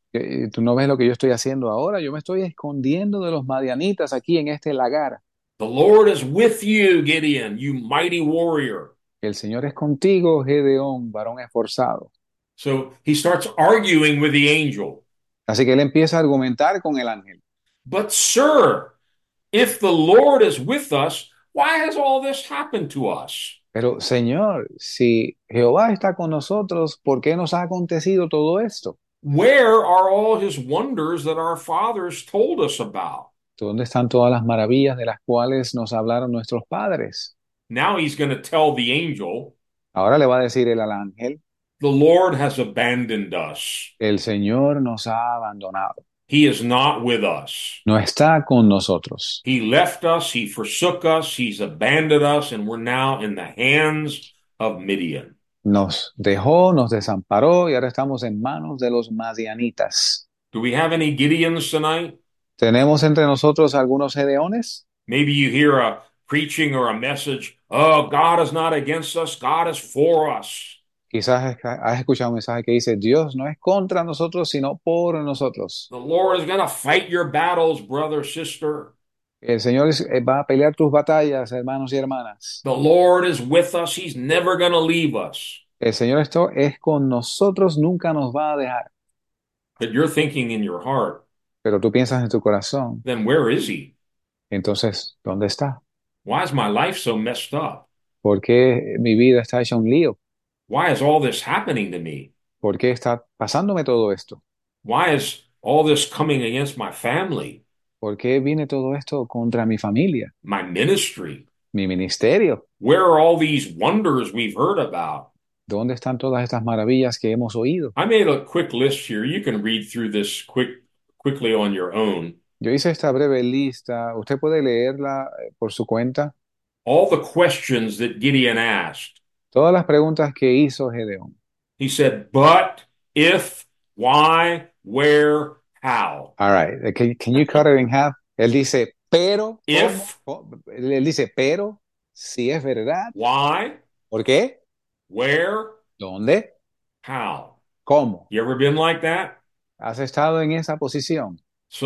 ¿Tú no ves lo que yo estoy haciendo ahora? Yo me estoy escondiendo de los madianitas aquí en este lagar. The Lord is with you, Gideon, you mighty warrior. El Señor es contigo, Gedeón, varón esforzado. So he starts arguing with the angel. Así que él empieza a argumentar con el ángel. But, sir, if the Lord is with us, why has all this happened to us? Pero, Señor, si Jehová está con nosotros, ¿por qué nos ha acontecido todo esto? Where are all his wonders that our fathers told us about? ¿Dónde están todas las maravillas de las cuales nos hablaron nuestros padres? Now he's going to tell the angel, Ahora le va a decir él al ángel, the Lord has abandoned us. el Señor nos ha abandonado, He is not with us. no está con nosotros. He left us, he forsook us, he's abandoned us, and we're now in the hands of Midian. Nos dejó, nos desamparó y ahora estamos en manos de los madianitas. Do we have any Gideons tonight? ¿Tenemos entre nosotros algunos gedeones? Maybe you hear a preaching or a message, oh, God is not against us, God is for us. Quizás has escuchado un mensaje que dice, Dios no es contra nosotros, sino por nosotros. The Lord is going to fight your battles, brother, sister. El Señor va a pelear tus batallas, hermanos y hermanas. The Lord is with us, he's never going to leave us. El Señor esto es con nosotros, nunca nos va a dejar. But you're thinking in your heart, Pero tú piensas en tu corazón, then where is he? entonces, ¿dónde está? Why is my life so messed up? ¿Por qué mi vida está hecha un lío? Why is all this happening to me? ¿Por qué está pasándome todo esto? Why is all this coming against my family, ¿Por qué viene todo esto contra mi familia, my ministry? mi ministerio? Where are all these wonders we've heard about? ¿Dónde están todas estas maravillas que hemos oído? I made a quick list here. You can read through this quickly on your own. Yo hice esta breve lista. ¿Usted puede leerla por su cuenta? All the questions that Gideon asked. Todas las preguntas que hizo Gedeón. He said, but, if, why, where, how. All right. Can you cut it in half? Él dice, pero, If, Él dice, pero, si es verdad. why, ¿Por qué? where, ¿Dónde? how. ¿Cómo? You ever been like that? ¿Has estado en esa posición?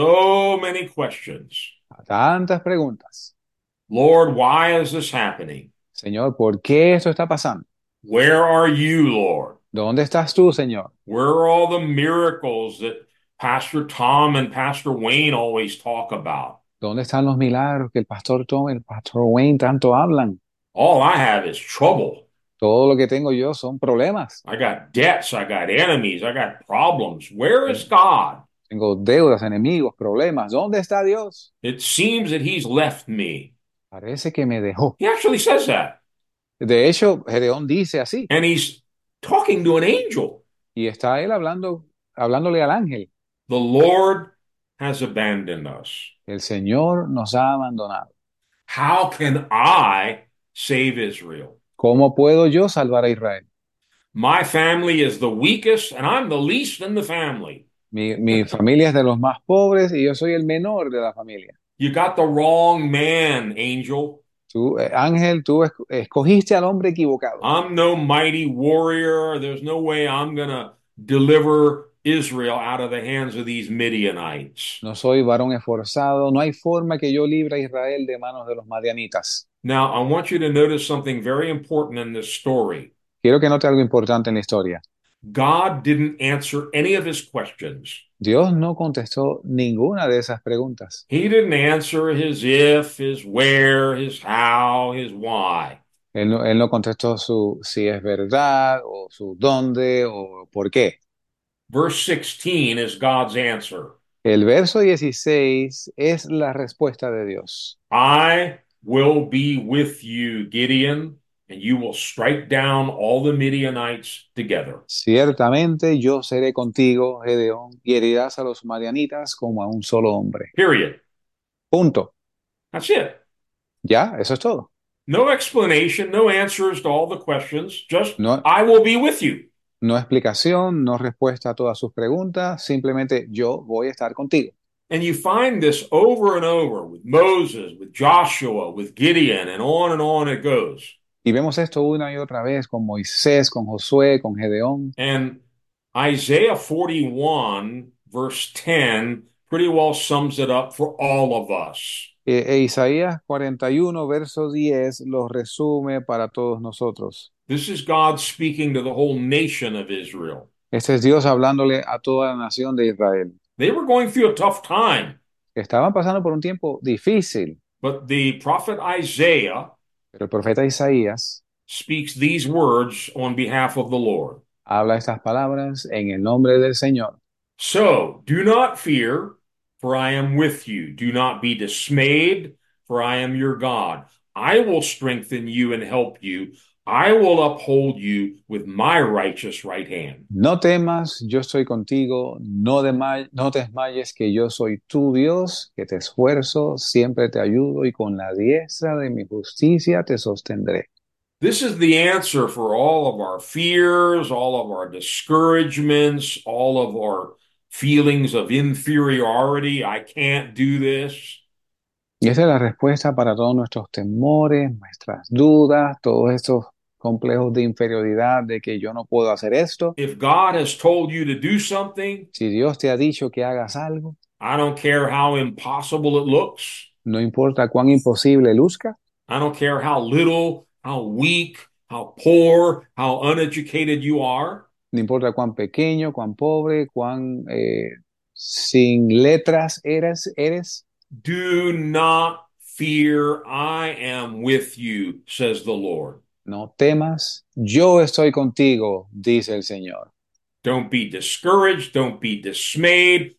So many questions. Tantas preguntas. Lord, why is this happening? Señor, ¿por qué esto está pasando? Where are you, Lord? ¿Dónde estás tú, Señor? Where are all the miracles that Pastor Tom and Pastor Wayne always talk about? ¿Dónde están los milagros que el pastor Tom y el pastor Wayne tanto hablan? All I have is trouble. Todo lo que tengo yo son problemas. I got debts, I got enemies, I got problems. Where is God? Tengo deudas, enemigos, problemas. ¿Dónde está Dios? It seems that he's left me. Parece que me dejó. He actually says that. De hecho, Gedeón dice así. And he's talking to an angel. Y está él hablándole al ángel. The Lord has abandoned us. El Señor nos ha abandonado. How can I save Israel? ¿Cómo puedo yo salvar a Israel? My family is the weakest, and I'm the least in the family. Mi familia es de los más pobres y yo soy el menor de la familia. You got the wrong man, angel. Tú, Ángel, tú escogiste al hombre equivocado. I'm no mighty warrior. There's no way I'm going to deliver Israel out of the hands of these Midianites. No soy varón esforzado. No hay forma que yo libre a Israel de manos de los madianitas. Now, I want you to notice something very important in this story. Quiero que note algo importante en la historia. God didn't answer any of his questions. Dios no contestó ninguna de esas preguntas. He didn't answer his if, his where, his how, his why. Él no contestó su si es verdad o su dónde o por qué. Verse 16 is God's answer. El verso 16 es la respuesta de Dios. I will be with you, Gideon, and you will strike down all the Midianites together. Ciertamente yo seré contigo, Gedeón, y herirás a los madianitas como a un solo hombre. Period. Punto. That's it. Ya, eso es todo. No explanation, no answers to all the questions, just No, I will be with you. no explicación, no respuesta a todas sus preguntas, simplemente yo voy a estar contigo. And you find this over and over with Moses, with Joshua, with Gideon, and on it goes. Y vemos esto una y otra vez con Moisés, con Josué, con Gedeón. And Isaiah 41, verse 10 pretty well sums it up for all of us. Isaías 41, verso 10, lo resume para todos nosotros. This is God speaking to the whole nation of Israel. Este es Dios hablándole a toda la nación de Israel. They were going through a tough time, Estaban pasando por un tiempo difícil, but the prophet Isaiah pero el profeta Isaías speaks these words on behalf of the Lord. habla estas palabras en el nombre del Señor. So do not fear, for I am with you. Do not be dismayed, for I am your God. I will strengthen you and help you. I will uphold you with my righteous right hand. No temas, yo estoy contigo, no desmayes, que yo soy tu Dios, que te esfuerzo, siempre te ayudo y con la diestra de mi justicia te sostendré. This is the answer for all of our fears, all of our discouragements, all of our feelings of inferiority. I can't do this. Y esa es la respuesta para todos nuestros temores, nuestras dudas, todos estos complejos de inferioridad, de que yo no puedo hacer esto. If God has told you to do something, Si Dios te ha dicho que hagas algo, I don't care how impossible it looks. no importa cuán imposible luzca, I don't care how little, how weak, how poor, how uneducated you are. no importa cuán pequeño, cuán pobre, cuán sin letras eres, Do not fear. I am with you, says the Lord. no temas, yo estoy contigo, dice el Señor. Don't be discouraged. Don't be dismayed.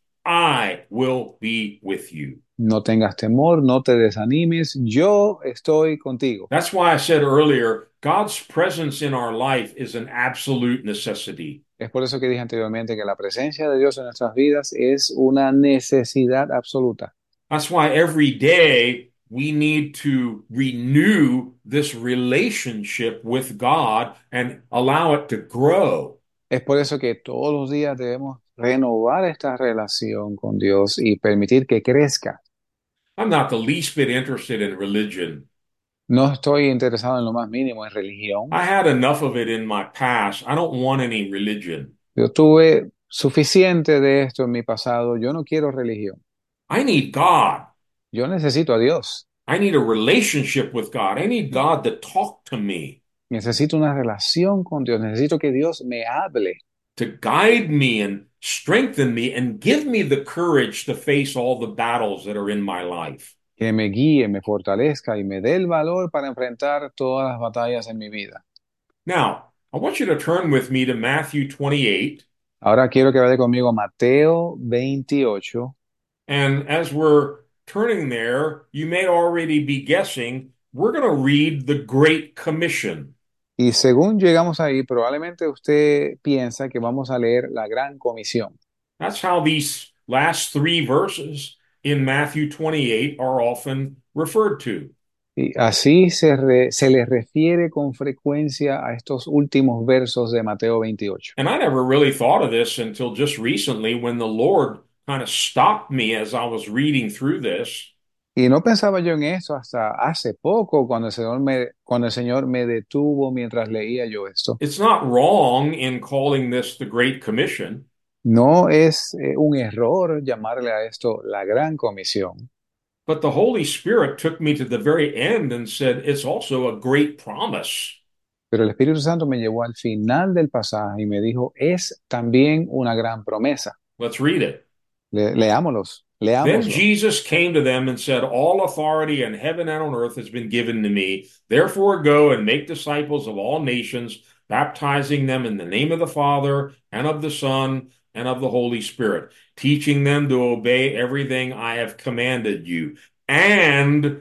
I will be with you. No tengas temor, no te desanimes, yo estoy contigo. That's why I said earlier, God's presence in our life is an absolute necessity. Es por eso que dije anteriormente que la presencia de Dios en nuestras vidas es una necesidad absoluta. That's why every day we need to renew this relationship with God and allow it to grow. Es por eso que todos los días debemos renovar esta relación con Dios y permitir que crezca. I'm not the least bit interested in religion. No estoy interesado en lo más mínimo en religión. I had enough of it in my past. I don't want any religion. Yo tuve suficiente de esto en mi pasado. Yo no quiero religión. I need God. Yo necesito a Dios. I need a relationship with God. I need God to talk to me, Necesito una relación con Dios. Necesito que Dios me hable, to guide me and strengthen me and give me the courage to face all the battles that are in my life. que me guíe, me fortalezca y me dé el valor para enfrentar todas las batallas en mi vida. Now, I want you to turn with me to Matthew 28. Ahora quiero que vaya conmigo a Mateo 28. And as we're turning there, you may already be guessing, we're going to read the Great Commission. Y según llegamos ahí, probablemente usted piensa que vamos a leer la Gran Comisión. That's how these last three verses in Matthew 28 are often referred to. Y así se le refiere con frecuencia a estos últimos versos de Mateo 28. And I never really thought of this until just recently when the Lord kind of stopped me as I was reading through this. Y no pensaba yo en eso hasta hace poco, cuando el Señor me detuvo mientras leía yo esto. It's not wrong in calling this the Great Commission, No es un error llamarle a esto la Gran Comisión, but the Holy Spirit took me to the very end and said it's also a great promise. pero el Espíritu Santo me llevó al final del pasaje y me dijo, es también una gran promesa. Let's read it. Leámoslos, Then leámoslo. Jesus came to them and said, all authority in heaven and on earth has been given to me. Therefore, go and make disciples of all nations, baptizing them in the name of the Father and of the Son and of the Holy Spirit, teaching them to obey everything I have commanded you. And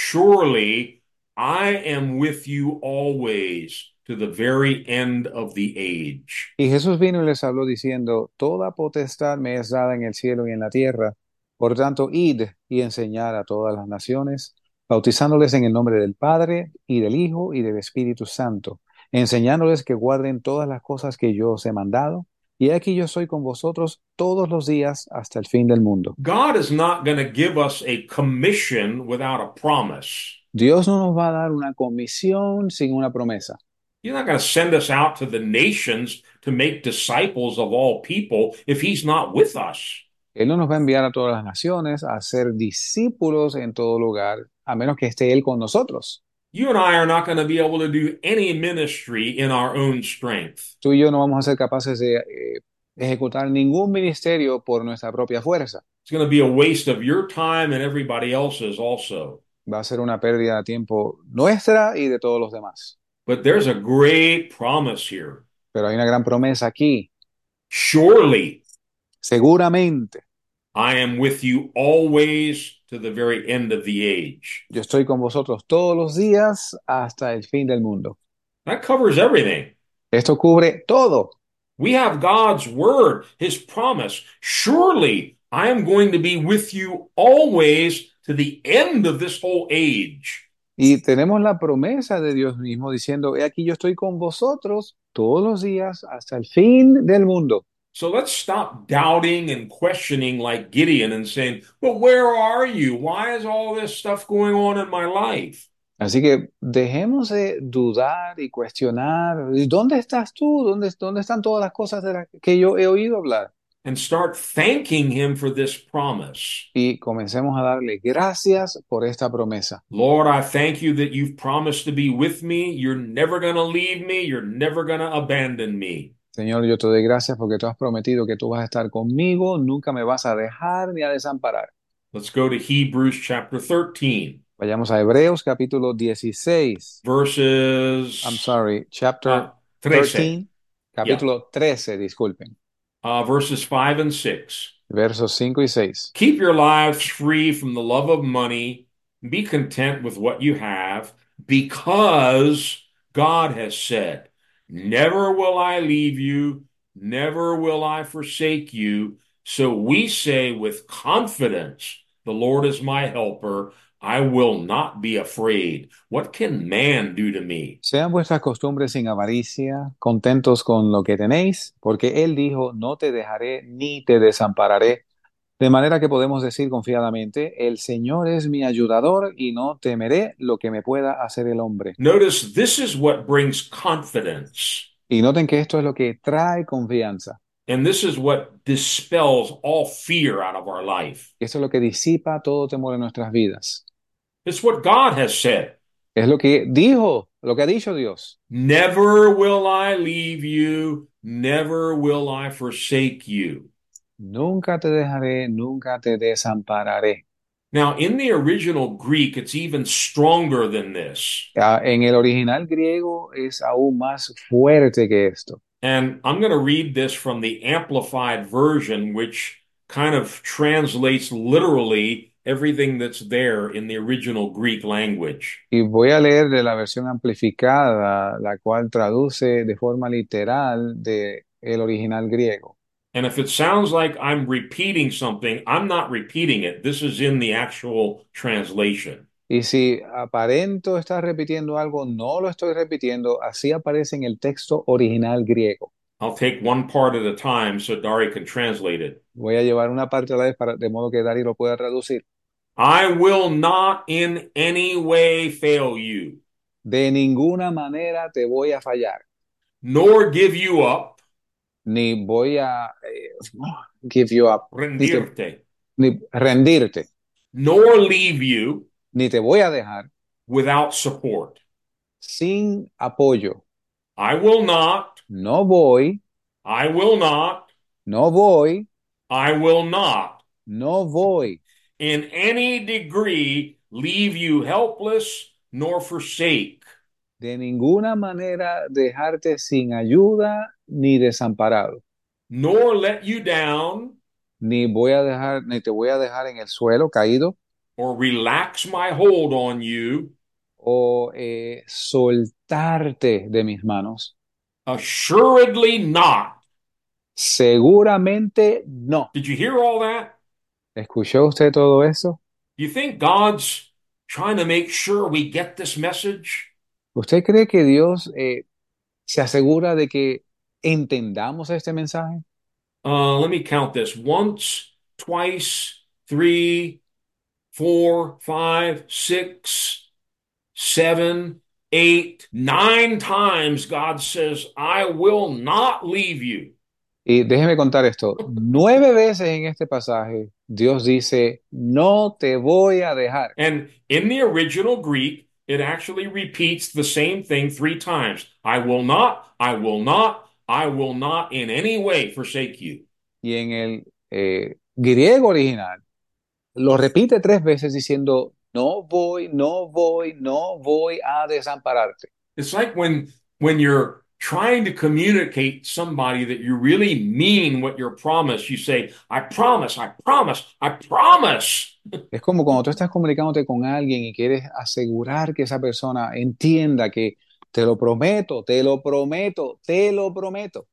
surely I am with you always to the very end of the age. Y Jesús vino y les habló diciendo, toda potestad me es dada en el cielo y en la tierra. Por tanto, id y enseñad a todas las naciones, bautizándoles en el nombre del Padre y del Hijo y del Espíritu Santo, enseñándoles que guarden todas las cosas que yo os he mandado. Y aquí yo soy con vosotros todos los días hasta el fin del mundo. God is not going to give us a commission without a promise. Dios no nos va a dar una comisión sin una promesa. He's not going to send us out to the nations to make disciples of all people if he's not with us. Él no nos va a enviar a todas las naciones a ser discípulos en todo lugar, a menos que esté Él con nosotros. You and I are not going to be able to do any ministry in our own strength. Tú y yo no vamos a ser capaces de ejecutar ningún ministerio por nuestra propia fuerza. It's going to be a waste of your time and everybody else's also. Va a ser una pérdida de tiempo nuestra y de todos los demás. But there's a great promise here. Pero hay una gran promesa aquí. Surely Seguramente I am with you always to the very end of the age. yo estoy con vosotros todos los días hasta el fin del mundo. That covers everything. Esto cubre todo. We have God's word, his promise. Surely I am going to be with you always to the end of this whole age. Y tenemos la promesa de Dios mismo diciendo, he aquí yo estoy con vosotros todos los días hasta el fin del mundo. So let's stop doubting and questioning like Gideon and saying, but where are you? Why is all this stuff going on in my life? Así que dejemos de dudar y cuestionar. ¿Y dónde estás tú? ¿Dónde están todas las cosas de las que yo he oído hablar? And start thanking him for this promise. Y comencemos a darle gracias por esta promesa. Lord, I thank you that you've promised to be with me. You're never going to leave me. You're never going to abandon me. Señor, yo te doy gracias porque tú has prometido que tú vas a estar conmigo, nunca me vas a dejar ni a desamparar. Let's go to Hebrews chapter 13, Vayamos a Hebreos capítulo 16. I'm verses sorry, chapter 13. 13, Yeah, capítulo 13, disculpen, verses 5 and 6. versos 5 y 6. Keep your lives free from the love of money. Be content with what you have, because God has said, never will I leave you, never will I forsake you. So we say with confidence, the Lord is my helper. I will not be afraid. What can man do to me? Sean vuestras costumbres sin avaricia, contentos con lo que tenéis, porque Él dijo, no te dejaré ni te desampararé. De manera que podemos decir confiadamente, el Señor es mi ayudador y no temeré lo que me pueda hacer el hombre. Notice this is what brings confidence. Y noten que esto es lo que trae confianza. And this is what dispels all fear out of our life. Esto es lo que disipa todo temor en nuestras vidas. It's what God has said. Es lo que dijo, lo que ha dicho Dios. Never will I leave you, never will I forsake you. Nunca te dejaré, nunca te desampararé. Now, in the original Greek, it's even stronger than this. En el original griego es aún más fuerte que esto. And I'm going to read this from the Amplified Version, which kind of translates literally everything that's there in the original Greek language. Y voy a leer de la versión amplificada, la cual traduce de forma literal de el original griego. And if it sounds like I'm repeating something, I'm not repeating it. This is in the actual translation. Y si aparento estar repitiendo algo, no lo estoy repitiendo, así aparece en el texto original griego. I'll take one part at a time so Dari can translate it. Voy a llevar una parte a la vez de modo que Dari lo pueda traducir. I will not in any way fail you, De ninguna manera te voy a fallar, nor give you up, ni voy a give you up, rendirte, ni rendirte, nor leave you ni te voy a dejar without support. sin apoyo. I will not, No voy, I will not, no voy, I will not no voy in any degree leave you helpless nor forsake. de ninguna manera dejarte sin ayuda ni desamparado. Nor let you down Ni voy a dejar, ni te voy a dejar en el suelo caído or relax my hold on you. o soltarte de mis manos. Assuredly not. Seguramente no. Did you hear all that? ¿Escuchó usted todo eso? Do you think God's trying to make sure we get this message? ¿Usted cree que Dios se asegura de que entendamos este mensaje? Let me count this. Once, twice, three, four, five, six, seven, eight, nine times God says, I will not leave you. Y déjeme contar esto. 9 veces en este pasaje, Dios dice, no te voy a dejar. And in the original Greek, it actually repeats the same thing 3 times. I will not, I will not, I will not in any way forsake you. Y en el griego original, lo repite 3 veces diciendo, no voy, no voy, no voy a desampararte. It's like when you're trying to communicate somebody that you really mean what you promise, you say, I promise, I promise, I promise. Es como cuando tú estás comunicándote con alguien y quieres asegurar que esa persona entienda que te lo prometo, te lo prometo, te lo prometo.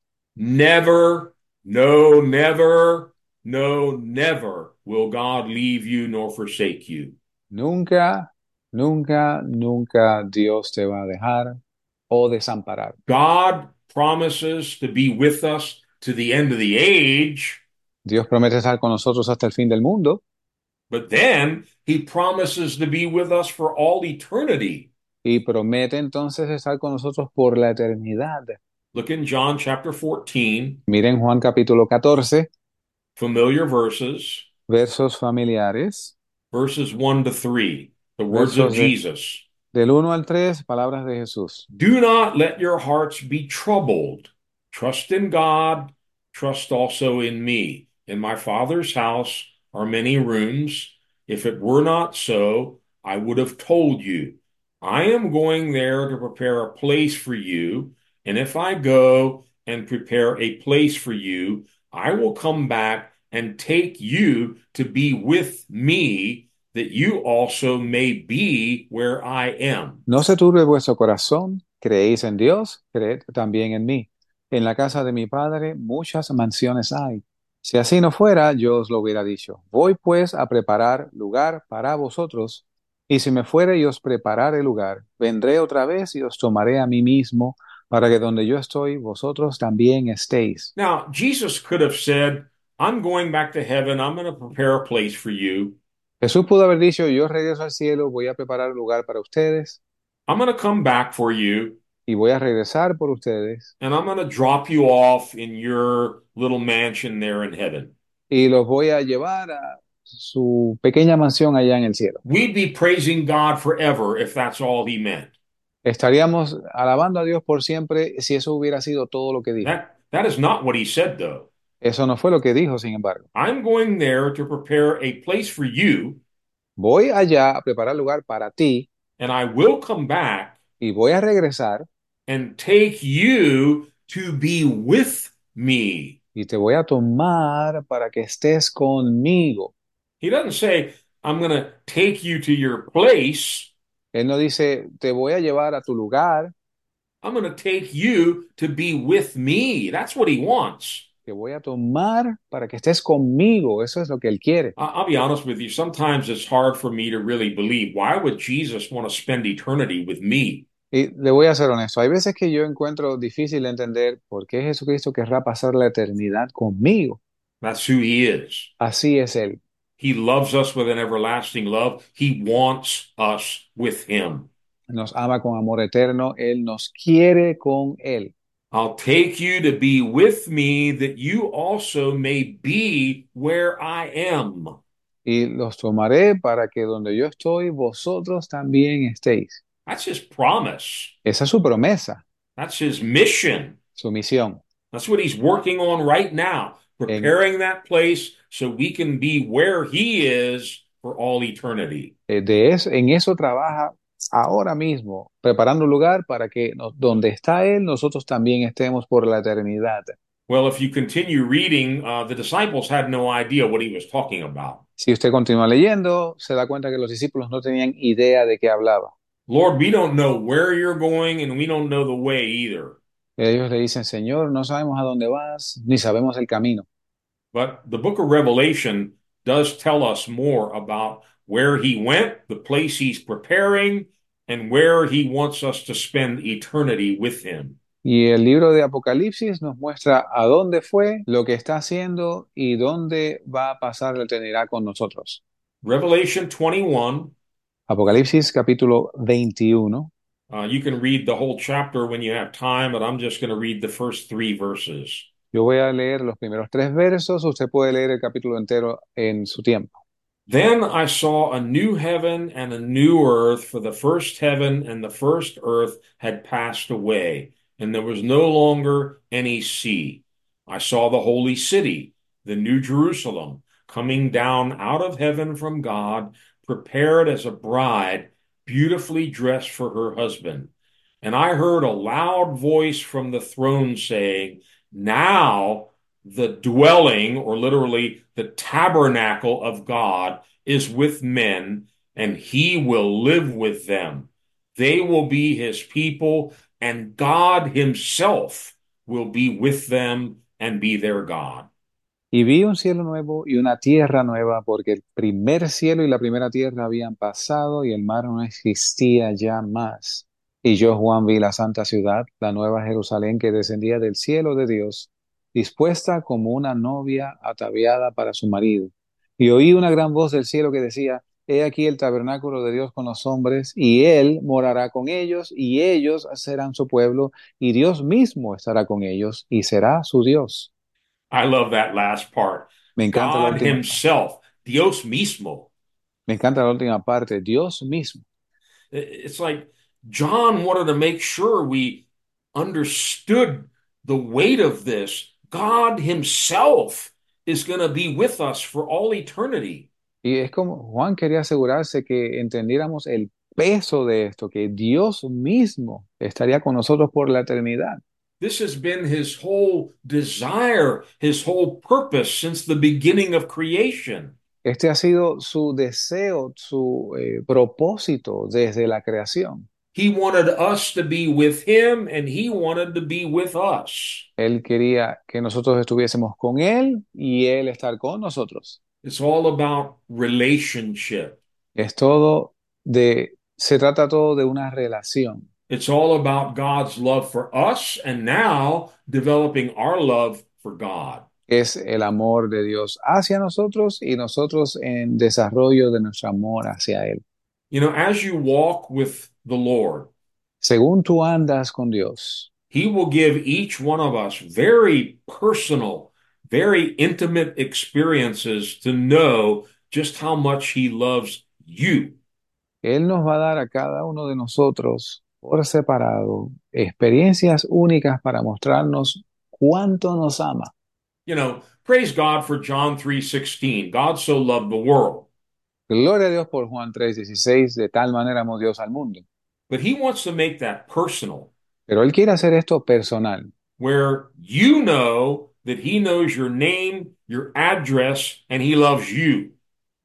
Never, no, never, no, never will God leave you nor forsake you. Nunca, nunca, nunca Dios te va a dejar o desamparar. God promises to be with us to the end of the age, Dios promete estar con nosotros hasta el fin del mundo but then he promises to be with us for all eternity. y promete entonces estar con nosotros por la eternidad. Look in John chapter 14, Miren Juan capítulo 14, familiar verses, versos familiares, verses 1 to 3, the words of versos Jesus. del 1 al 3, palabras de Jesús. Do not let your hearts be troubled. Trust in God, trust also in me. In my Father's house are many rooms. If it were not so, I would have told you. I am going there to prepare a place for you. And if I go and prepare a place for you, I will come back and take you to be with me, that you also may be where I am. No se turbe vuestro corazón, creéis en Dios, creed también en mí. En la casa de mi Padre muchas mansiones hay. Si así no fuera, yo os lo hubiera dicho. Voy pues a preparar lugar para vosotros, y si me fuere y os preparare lugar, vendré otra vez y os tomaré a mí mismo, para que donde yo estoy, vosotros también estéis. Now, Jesus could have said, I'm going back to heaven. I'm going to prepare a place for you. Jesús pudo haber dicho, yo regreso al cielo, voy a preparar lugar para ustedes, I'm going to come back for you, y voy a regresar por ustedes. and I'm going to drop you off in your little mansion there in heaven. Y los voy a llevar a su pequeña mansión allá en el cielo. We'd be praising God forever if that's all he meant. Estaríamos alabando a Dios por siempre si eso hubiera sido todo lo que dijo. That is not what he said, though. Eso no fue lo que dijo, sin embargo. I'm going there to prepare a place for you, Voy allá a preparar lugar para ti and I will come back y voy a regresar and take you to be with me. y te voy a tomar para que estés conmigo. He doesn't say, I'm going to take you to your place. Él no dice, te voy a llevar a tu lugar, I'm going to take you to be with me. That's what he wants. te voy a tomar para que estés conmigo. Eso es lo que él quiere. I'll be honest with you. Sometimes it's hard for me to really believe. Why would Jesus want to spend eternity with me? Y le voy a ser honesto, hay veces que yo encuentro difícil entender por qué Jesucristo querrá pasar la eternidad conmigo. That's who he is. Así es Él. He loves us with an everlasting love. He wants us with him. Nos ama con amor eterno. Él nos quiere con Él. I'll take you to be with me that you also may be where I am. Y los tomaré para que donde yo estoy, vosotros también estéis. That's his promise. Esa es su promesa, That's his mission. su misión. That's what he's working on right now, En, preparing that place so we can be where he is for all eternity. en eso trabaja ahora mismo, preparando un lugar para que donde está Él, nosotros también estemos por la eternidad. Well, if you continue reading, the disciples had no idea what he was talking about. Si usted continúa leyendo, se da cuenta que los discípulos no tenían idea de qué hablaba. Lord, we don't know where you're going and we don't know the way either. Ellos le dicen, Señor, no sabemos a dónde vas, ni sabemos el camino. But the book of Revelation does tell us more about where he went, the place he's preparing, and where he wants us to spend eternity with him. Y el libro de Apocalipsis nos muestra a dónde fue, lo que está haciendo y dónde va a pasar la eternidad con nosotros. Revelation 21, Apocalipsis capítulo 21. you can read the whole chapter when you have time, but I'm just going to read the first 3 verses. Yo voy a leer los primeros tres versos, usted puede leer el capítulo entero en su tiempo. Then I saw a new heaven and a new earth, for the first heaven and the first earth had passed away, and there was no longer any sea. I saw the holy city, the new Jerusalem, coming down out of heaven from God, prepared as a bride, beautifully dressed for her husband. And I heard a loud voice from the throne saying, Now the dwelling, or literally the tabernacle of God, is with men, and he will live with them. They will be his people, and God himself will be with them and be their God. Y vi un cielo nuevo y una tierra nueva, porque el primer cielo y la primera tierra habían pasado y el mar no existía ya más. Y yo, Juan, vi la santa ciudad, la nueva Jerusalén que descendía del cielo de Dios, dispuesta como una novia ataviada para su marido. Y oí una gran voz del cielo que decía, He aquí el tabernáculo de Dios con los hombres, y Él morará con ellos, y ellos serán su pueblo, y Dios mismo estará con ellos, y será su Dios. I love that last part. Me encanta la God última. himself, Dios mismo. Me encanta la última parte, Dios mismo. It's like John wanted to make sure we understood the weight of this. God himself is going to be with us for all eternity. Y es como Juan quería asegurarse que entendiéramos el peso de esto, que Dios mismo estaría con nosotros por la eternidad. This has been his whole desire, his whole purpose since the beginning of creation. Este ha sido su deseo, su propósito desde la creación. He wanted us to be with him, and he wanted to be with us. Él quería que nosotros estuviésemos con Él y Él estar con nosotros. It's all about relationship. Es todo se trata todo de una relación. It's all about God's love for us and now developing our love for God. Es el amor de Dios hacia nosotros y nosotros en desarrollo de nuestro amor hacia Él. You know, as you walk with the Lord, Según tú andas con Dios, he will give each one of us very personal, very intimate experiences to know just how much he loves you. Él nos va a dar a cada uno de nosotros por separado experiencias únicas para mostrarnos cuánto nos ama. You know, praise God for John 3:16. God so loved the world. Gloria a Dios por Juan 3:16, de tal manera amó Dios al mundo. But he wants to make that personal, Pero Él quiere hacer esto personal, where you know that he knows your name, your address, and he loves you.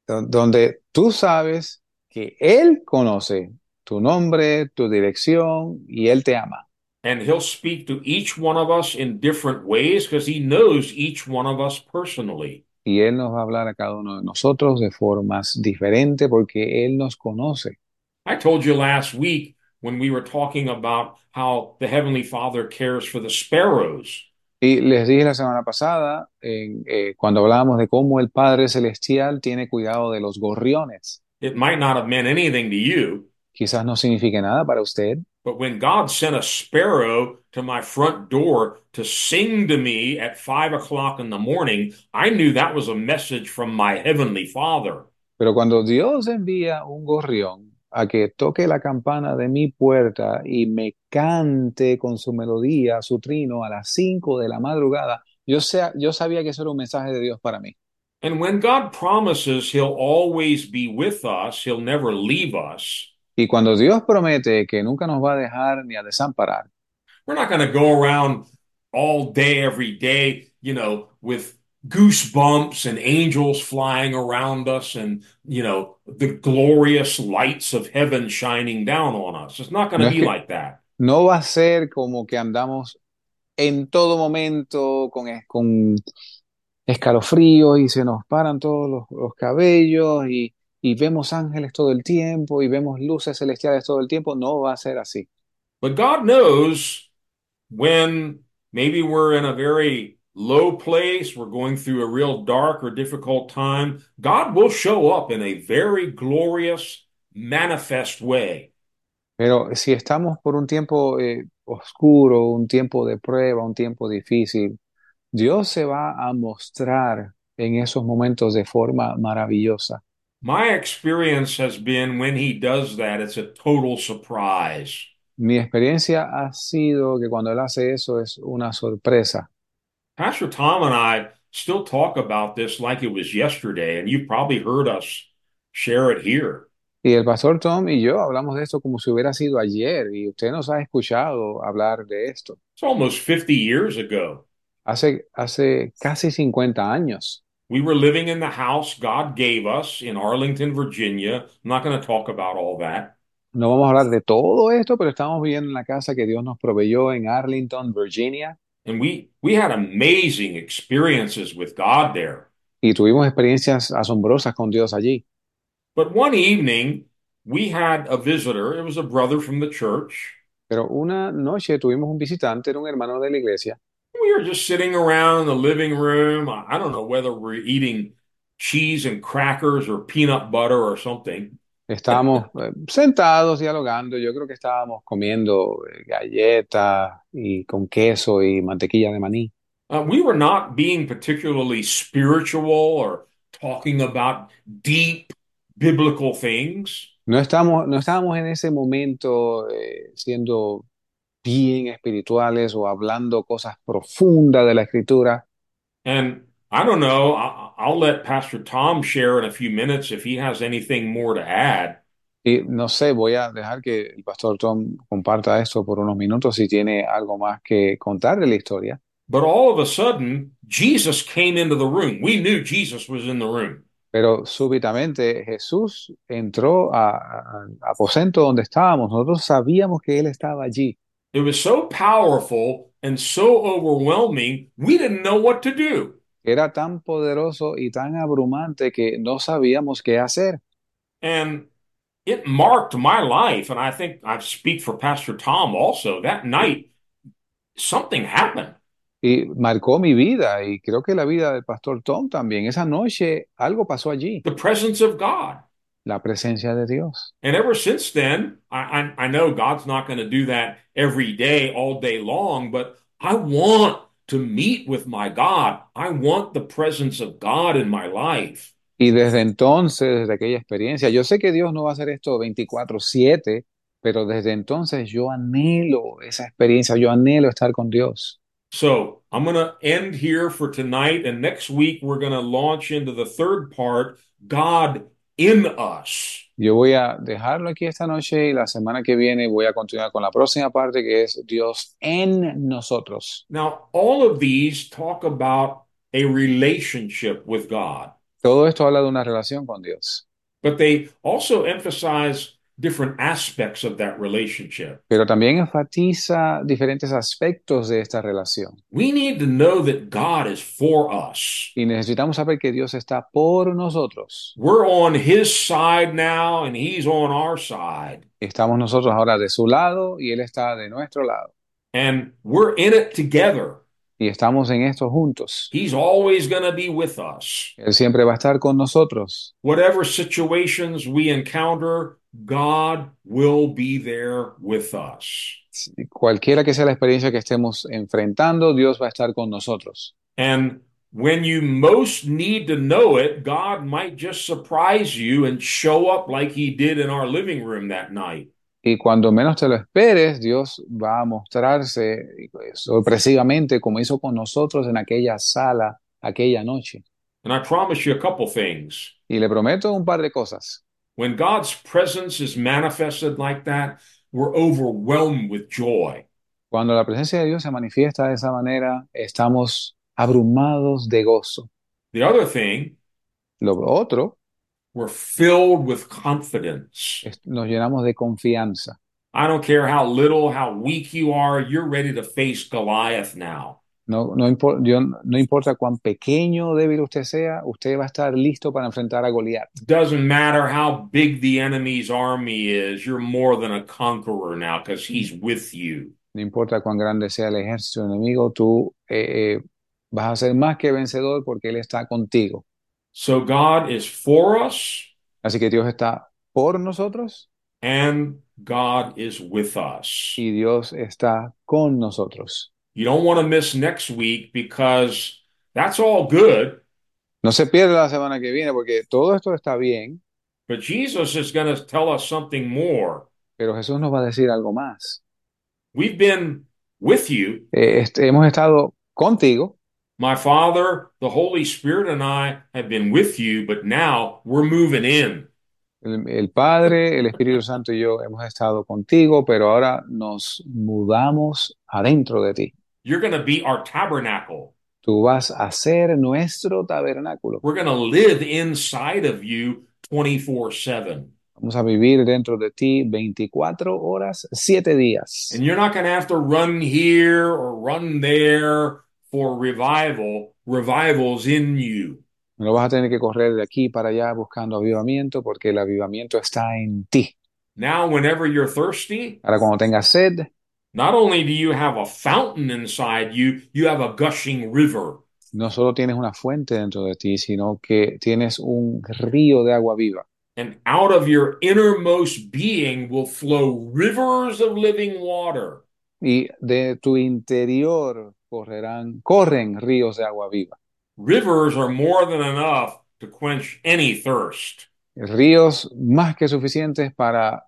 donde tú sabes que Él conoce tu nombre, tu dirección y Él te ama. And he'll speak to each one of us in different ways because he knows each one of us personally. Y Él nos va a hablar a cada uno de nosotros de formas diferentes porque Él nos conoce. I told you last week when we were talking about how the Heavenly Father cares for the sparrows. Y les dije la semana pasada, cuando hablábamos de cómo el Padre Celestial tiene cuidado de los gorriones. It might not have meant anything to you, Quizás no signifique nada para usted, but when God sent a sparrow to my front door to sing to me at 5 o'clock in the morning, I knew that was a message from my Heavenly Father. pero cuando Dios envía un gorrión a que toque la campana de mi puerta y me cante con su melodía, su trino a las 5 de la madrugada, yo sabía que eso era un mensaje de Dios para mí. And when God promises He'll always be with us, He'll never leave us, Y cuando Dios promete que nunca nos va a dejar ni a desamparar, we're not going to go around all day, every day, with goosebumps and angels flying around us and, the glorious lights of heaven shining down on us. It's not going no to es be que like that. no va a ser como que andamos en todo momento con escalofríos y se nos paran todos los cabellos y vemos ángeles todo el tiempo y vemos luces celestiales todo el tiempo. No va a ser así. But God knows when maybe we're in a very low place, we're going through a real dark or difficult time, God will show up in a very glorious, manifest way. Pero si estamos por un tiempo oscuro, un tiempo de prueba, un tiempo difícil, Dios se va a mostrar en esos momentos de forma maravillosa. My experience has been when he does that, it's a total surprise. Mi experiencia ha sido que cuando Él hace eso es una sorpresa. Pastor Tom and I still talk about this like it was yesterday, and you've probably heard us share it here. Y el pastor Tom y yo hablamos de esto como si hubiera sido ayer y usted nos ha escuchado hablar de esto. It's almost 50 years ago. Hace casi 50 años. We were living in the house God gave us in Arlington, Virginia. I'm not going to talk about all that. No vamos a hablar de todo esto, pero estamos viviendo en la casa que Dios nos proveyó en Arlington, Virginia, And we had amazing experiences with God there. y tuvimos experiencias asombrosas con Dios allí. But one evening, we had a visitor. It was a brother from the church. Pero una noche tuvimos un visitante, era un hermano de la iglesia. We were just sitting around in the living room. I don't know whether we're eating cheese and crackers or peanut butter or something. Estábamos sentados dialogando, yo creo que estábamos comiendo galletas y con queso y mantequilla de maní. We were not being particularly spiritual or talking about deep biblical things. No estábamos en ese momento siendo bien espirituales o hablando cosas profundas de la escritura. And I don't know, I'll let Pastor Tom share in a few minutes if he has anything more to add. Y no sé, voy a dejar que el pastor Tom comparta esto por unos minutos si tiene algo más que contar de la historia. But all of a sudden, Jesus came into the room. We knew Jesus was in the room. Pero súbitamente Jesús entró al aposento donde estábamos. Nosotros sabíamos que Él estaba allí. It was so powerful and so overwhelming, we didn't know what to do. Era tan poderoso y tan abrumante que no sabíamos qué hacer. And it marked my life. And I think I speak for Pastor Tom also. That night, something happened. Y marcó mi vida y creo que la vida del pastor Tom también. Esa noche algo pasó allí, The presence of God. la presencia de Dios. And ever since then, I know God's not going to do that every day, all day long, but I want to meet with my God. I want the presence of God in my life. Y desde entonces, desde aquella experiencia, yo sé que Dios no va a hacer esto 24/7, pero desde entonces yo anhelo esa experiencia, yo anhelo estar con Dios. So I'm going to end here for tonight. And next week, we're going to launch into the third part, God in us. Yo voy a dejarlo aquí esta noche y la semana que viene voy a continuar con la próxima parte que es Dios en nosotros. Now, all of these talk about a relationship with God, Todo esto habla de una relación con Dios, but they also emphasize different aspects of that relationship. pero también enfatiza diferentes aspectos de esta relación. We need to know that God is for us. Y necesitamos saber que Dios está por nosotros. We're on his side now, and he's on our side. Estamos nosotros ahora de su lado y Él está de nuestro lado. And we're in it together. Y estamos en esto juntos. He's always going to be with us. Él siempre va a estar con nosotros. Whatever situations we encounter, God will be there with us. Cualquiera que sea la experiencia que estemos enfrentando, Dios va a estar con nosotros. And when you most need to know it, God might just surprise you and show up like he did in our living room that night. Y cuando menos te lo esperes, Dios va a mostrarse sorpresivamente como hizo con nosotros en aquella sala, aquella noche. And I promise you a couple things. Y le prometo un par de cosas. When God's presence is manifested like that, we're overwhelmed with joy. Cuando la presencia de Dios se manifiesta de esa manera, estamos abrumados de gozo. The other thing, Lo otro, we're filled with confidence. nos llenamos de confianza. I don't care how little, how weak you are, you're ready to face Goliath now. No importa cuán pequeño o débil usted sea, usted va a estar listo para enfrentar a Goliat. Doesn't matter how big the enemy's army is, you're more than a conqueror now because he's with you. No importa cuán grande sea el ejército enemigo, tú vas a ser más que vencedor porque Él está contigo. So God is for us Así que Dios está por nosotros and God is with us. y Dios está con nosotros. You don't want to miss next week because that's all good, No se pierda la semana que viene porque todo esto está bien, but Jesus is going to tell us something more. pero Jesús nos va a decir algo más. We've been with you. Hemos estado contigo. My Father, the Holy Spirit, and I have been with you, but now we're moving in. El Padre, el Espíritu Santo y yo hemos estado contigo, pero ahora nos mudamos adentro de ti. You're going to be our tabernacle. Tú vas a ser nuestro tabernáculo. We're going to live inside of you 24/7. Vamos a vivir dentro de ti 24 horas, 7 días. And you're not going to have to run here or run there for revival. Revival's in you. No vas a tener que correr de aquí para allá buscando avivamiento porque el avivamiento está en ti. Now, whenever you're thirsty, Ahora cuando tengas sed, not only do you have a fountain inside you, you have a gushing river. no solo tienes una fuente dentro de ti, sino que tienes un río de agua viva. And out of your innermost being will flow rivers of living water. Y de tu interior corren ríos de agua viva. Rivers are more than enough to quench any thirst. Ríos más que suficientes para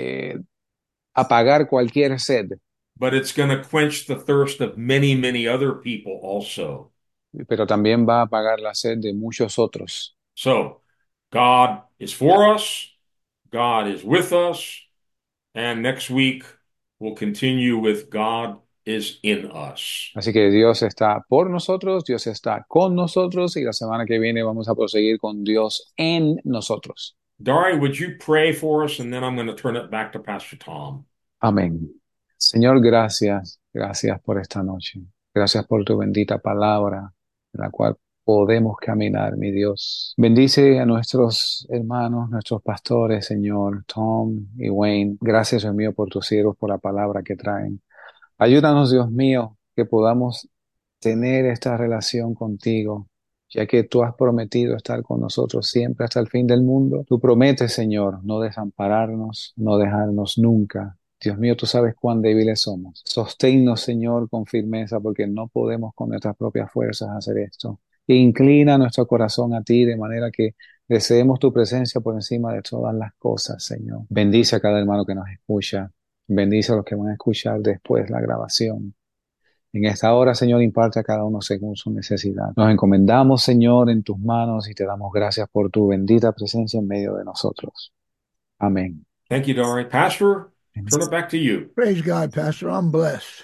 apagar cualquier sed, But it's going to quench the thirst of many, many other people also. pero también va a apagar la sed de muchos otros. So, God is for us, God is with us, and next week we'll continue with God is in us. Así que Dios está por nosotros, Dios está con nosotros y la semana que viene vamos a proseguir con Dios en nosotros. Dari, would you pray for us? And then I'm going to turn it back to Pastor Tom. Amén. Señor, gracias, gracias por esta noche. Gracias por tu bendita palabra, en la cual podemos caminar, mi Dios. Bendice a nuestros hermanos, nuestros pastores, Señor, Tom y Wayne. Gracias, Dios mío, por tus siervos, por la palabra que traen. Ayúdanos, Dios mío, que podamos tener esta relación contigo, ya que tú has prometido estar con nosotros siempre hasta el fin del mundo. Tú prometes, Señor, no desampararnos, no dejarnos nunca. Dios mío, tú sabes cuán débiles somos. Sosténnos, Señor, con firmeza, porque no podemos con nuestras propias fuerzas hacer esto. E inclina nuestro corazón a ti de manera que deseemos tu presencia por encima de todas las cosas, Señor. Bendice a cada hermano que nos escucha. Bendice a los que van a escuchar después la grabación. En esta hora, Señor, imparte a cada uno según su necesidad. Nos encomendamos, Señor, en tus manos y te damos gracias por tu bendita presencia en medio de nosotros. Amén. Thank you, Dari. Pastor, turn it back to you. Praise God, Pastor. I'm blessed.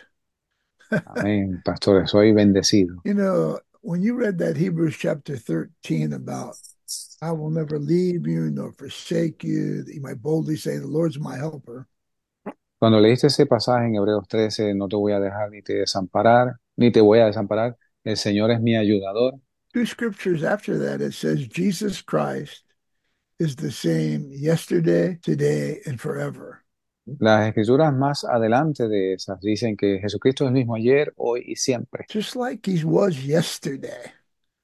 Amén, pastores. Soy bendecido. You know, when you read that Hebrews chapter 13 about I will never leave you nor forsake you, that you might boldly say, the Lord's my helper. Cuando leíste ese pasaje en Hebreos 13, no te voy a dejar ni te desamparar, ni te voy a desamparar. El Señor es mi ayudador. Two scriptures after that, it says Jesus Christ is the same yesterday, today, and forever. Las escrituras más adelante de esas dicen que Jesucristo es el mismo ayer, hoy y siempre, Just like he was yesterday.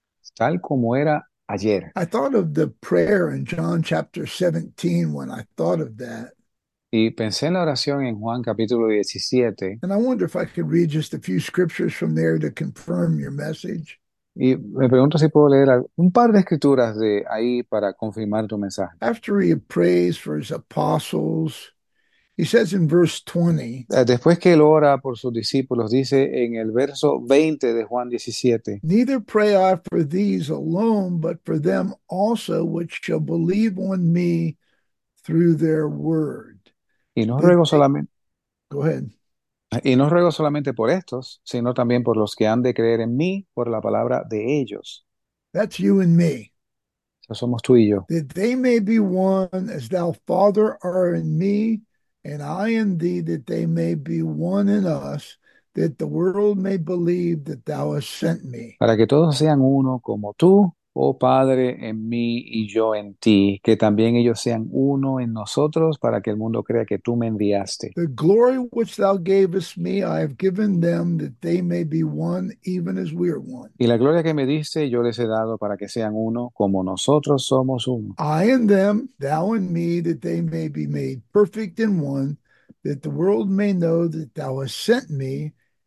tal como era ayer. I thought of the prayer in John chapter 17 when I thought of that. Y pensé en la oración en Juan capítulo 17 And I wonder if I could read just a few scriptures from there to confirm your message. y me pregunto si puedo leer un par de escrituras de ahí para confirmar tu mensaje. After he prays for his apostles, he says in verse 20, Después que él ora por sus discípulos, dice en el verso 20 de Juan 17, neither pray I for these alone, but for them also which shall believe on me through their word. y no ruego solamente, Go ahead. y no ruego solamente por estos, sino también por los que han de creer en mí por la palabra de ellos. That's you and me. Eso somos tú y yo. That they may be one as thou, Father, art in me, and I in thee, that they may be one in us, that the world may believe that thou hast sent me. Para que todos sean uno como tú, oh Padre, en mí y yo en ti, que también ellos sean uno en nosotros, para que el mundo crea que tú me enviaste. The glory which thou gavest me, I have given them, that they may be one, even as we are one. Y la gloria que me diste, yo les he dado para que sean uno, como nosotros somos uno. I in them, thou in me, that they may be made perfect in one, that the world may know that thou hast sent me,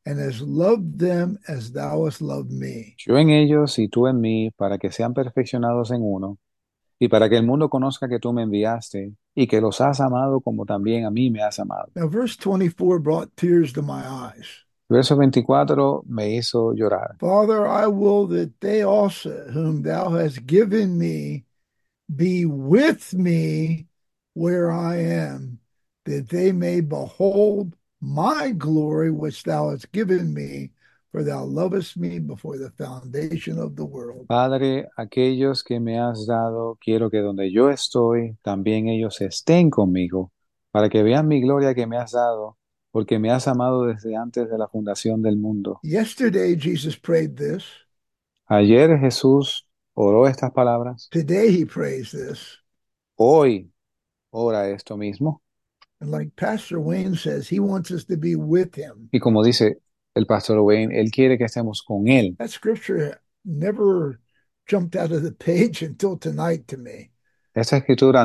and has loved them as thou hast loved me. Yo en ellos y tú en mí, para que sean perfeccionados en uno, y para que el mundo conozca que tú me enviaste y que los has amado como también a mí me has amado. Now, verse 24 brought tears to my eyes. Verso 24 me hizo llorar. Father, I will that they also, whom thou hast given me, be with me where I am, that they may behold my glory which thou hast given me, for thou lovest me before the foundation of the world. Padre, aquellos que me has dado, quiero que donde yo estoy, también ellos estén conmigo, para que vean mi gloria que me has dado, porque me has amado desde antes de la fundación del mundo. Yesterday, Jesus prayed this. Ayer Jesús oró estas palabras, Today, he prays this. hoy ora esto mismo. And like Pastor Wayne says, he wants us to be with him. Y como dice el pastor Wayne, él quiere que estemos con él. That scripture never jumped out of the page until tonight to me. Esta escritura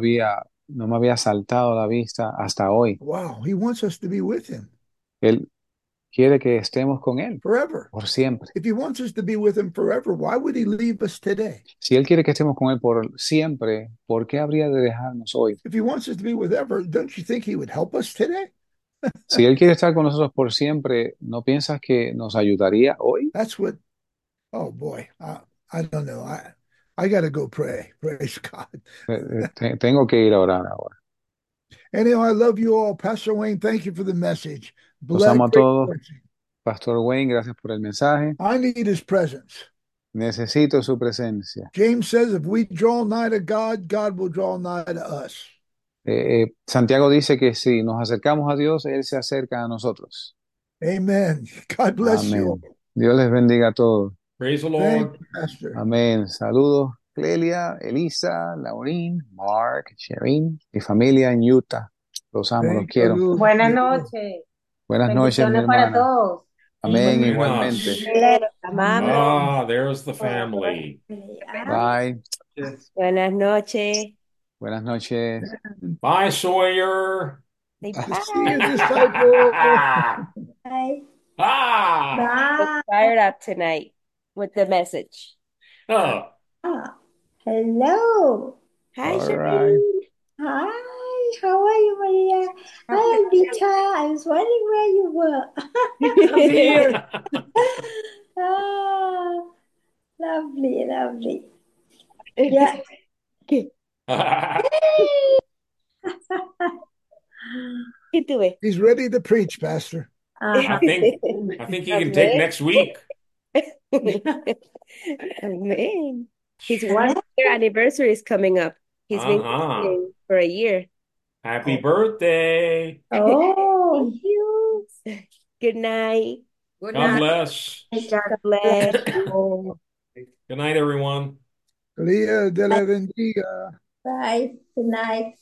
no me había saltado a la vista hasta hoy. Wow, he wants us to be with him Él quiere que estemos con él forever. por siempre. If he wants us to be with him forever, why would he leave us today? Si él quiere que estemos con él por siempre, ¿por qué habría de dejarnos hoy? If he wants us to be with ever, don't you think he would help us today? Si él quiere estar con nosotros por siempre, ¿no piensas que nos ayudaría hoy? That's what, oh boy, I don't know. I got to go pray. Praise God. Tengo que ir a orar ahora. Anyhow, I love you all. Pastor Wayne, thank you for the message. Los amo a Great todos. blessing. Pastor Wayne, gracias por el mensaje. I need his presence. Necesito su presencia. James says if we draw nigh to God, God will draw nigh to us. Santiago dice que si nos acercamos a Dios, Él se acerca a nosotros. Amen. God bless you all. Amén. Dios les bendiga a todos. Praise the Thank Lord. you, Pastor. Amén. Saludos, Clelia, Elisa, Laurín, Mark, Sherin, mi familia en Utah. Los amo, los Thank quiero. you. Buenas noches. Buenas noches, mi Bendiciones para hermana. todos. Amén, Buenas. igualmente. Amamos. Ah, there's the family. Bye. Buenas noches. Buenas noches. Bye, Sawyer. Say To bye. see you, disciple. Bye. Ah. Fired up tonight with the message. Oh. Hello. Hi, All Shireen. right. Hi. How are you, Maria? Hi, Albita. I was wondering where you were. I'm here. Ah, lovely, lovely. Yeah. ¿Qué tuve? He's ready to preach, Pastor. I think he can take next week. Amen. His 1 year anniversary is coming up. He's been listening for a year. Happy birthday. Oh, Good night. God bless. God bless. Good night, everyone. Maria de la bendiga. bye. Good night.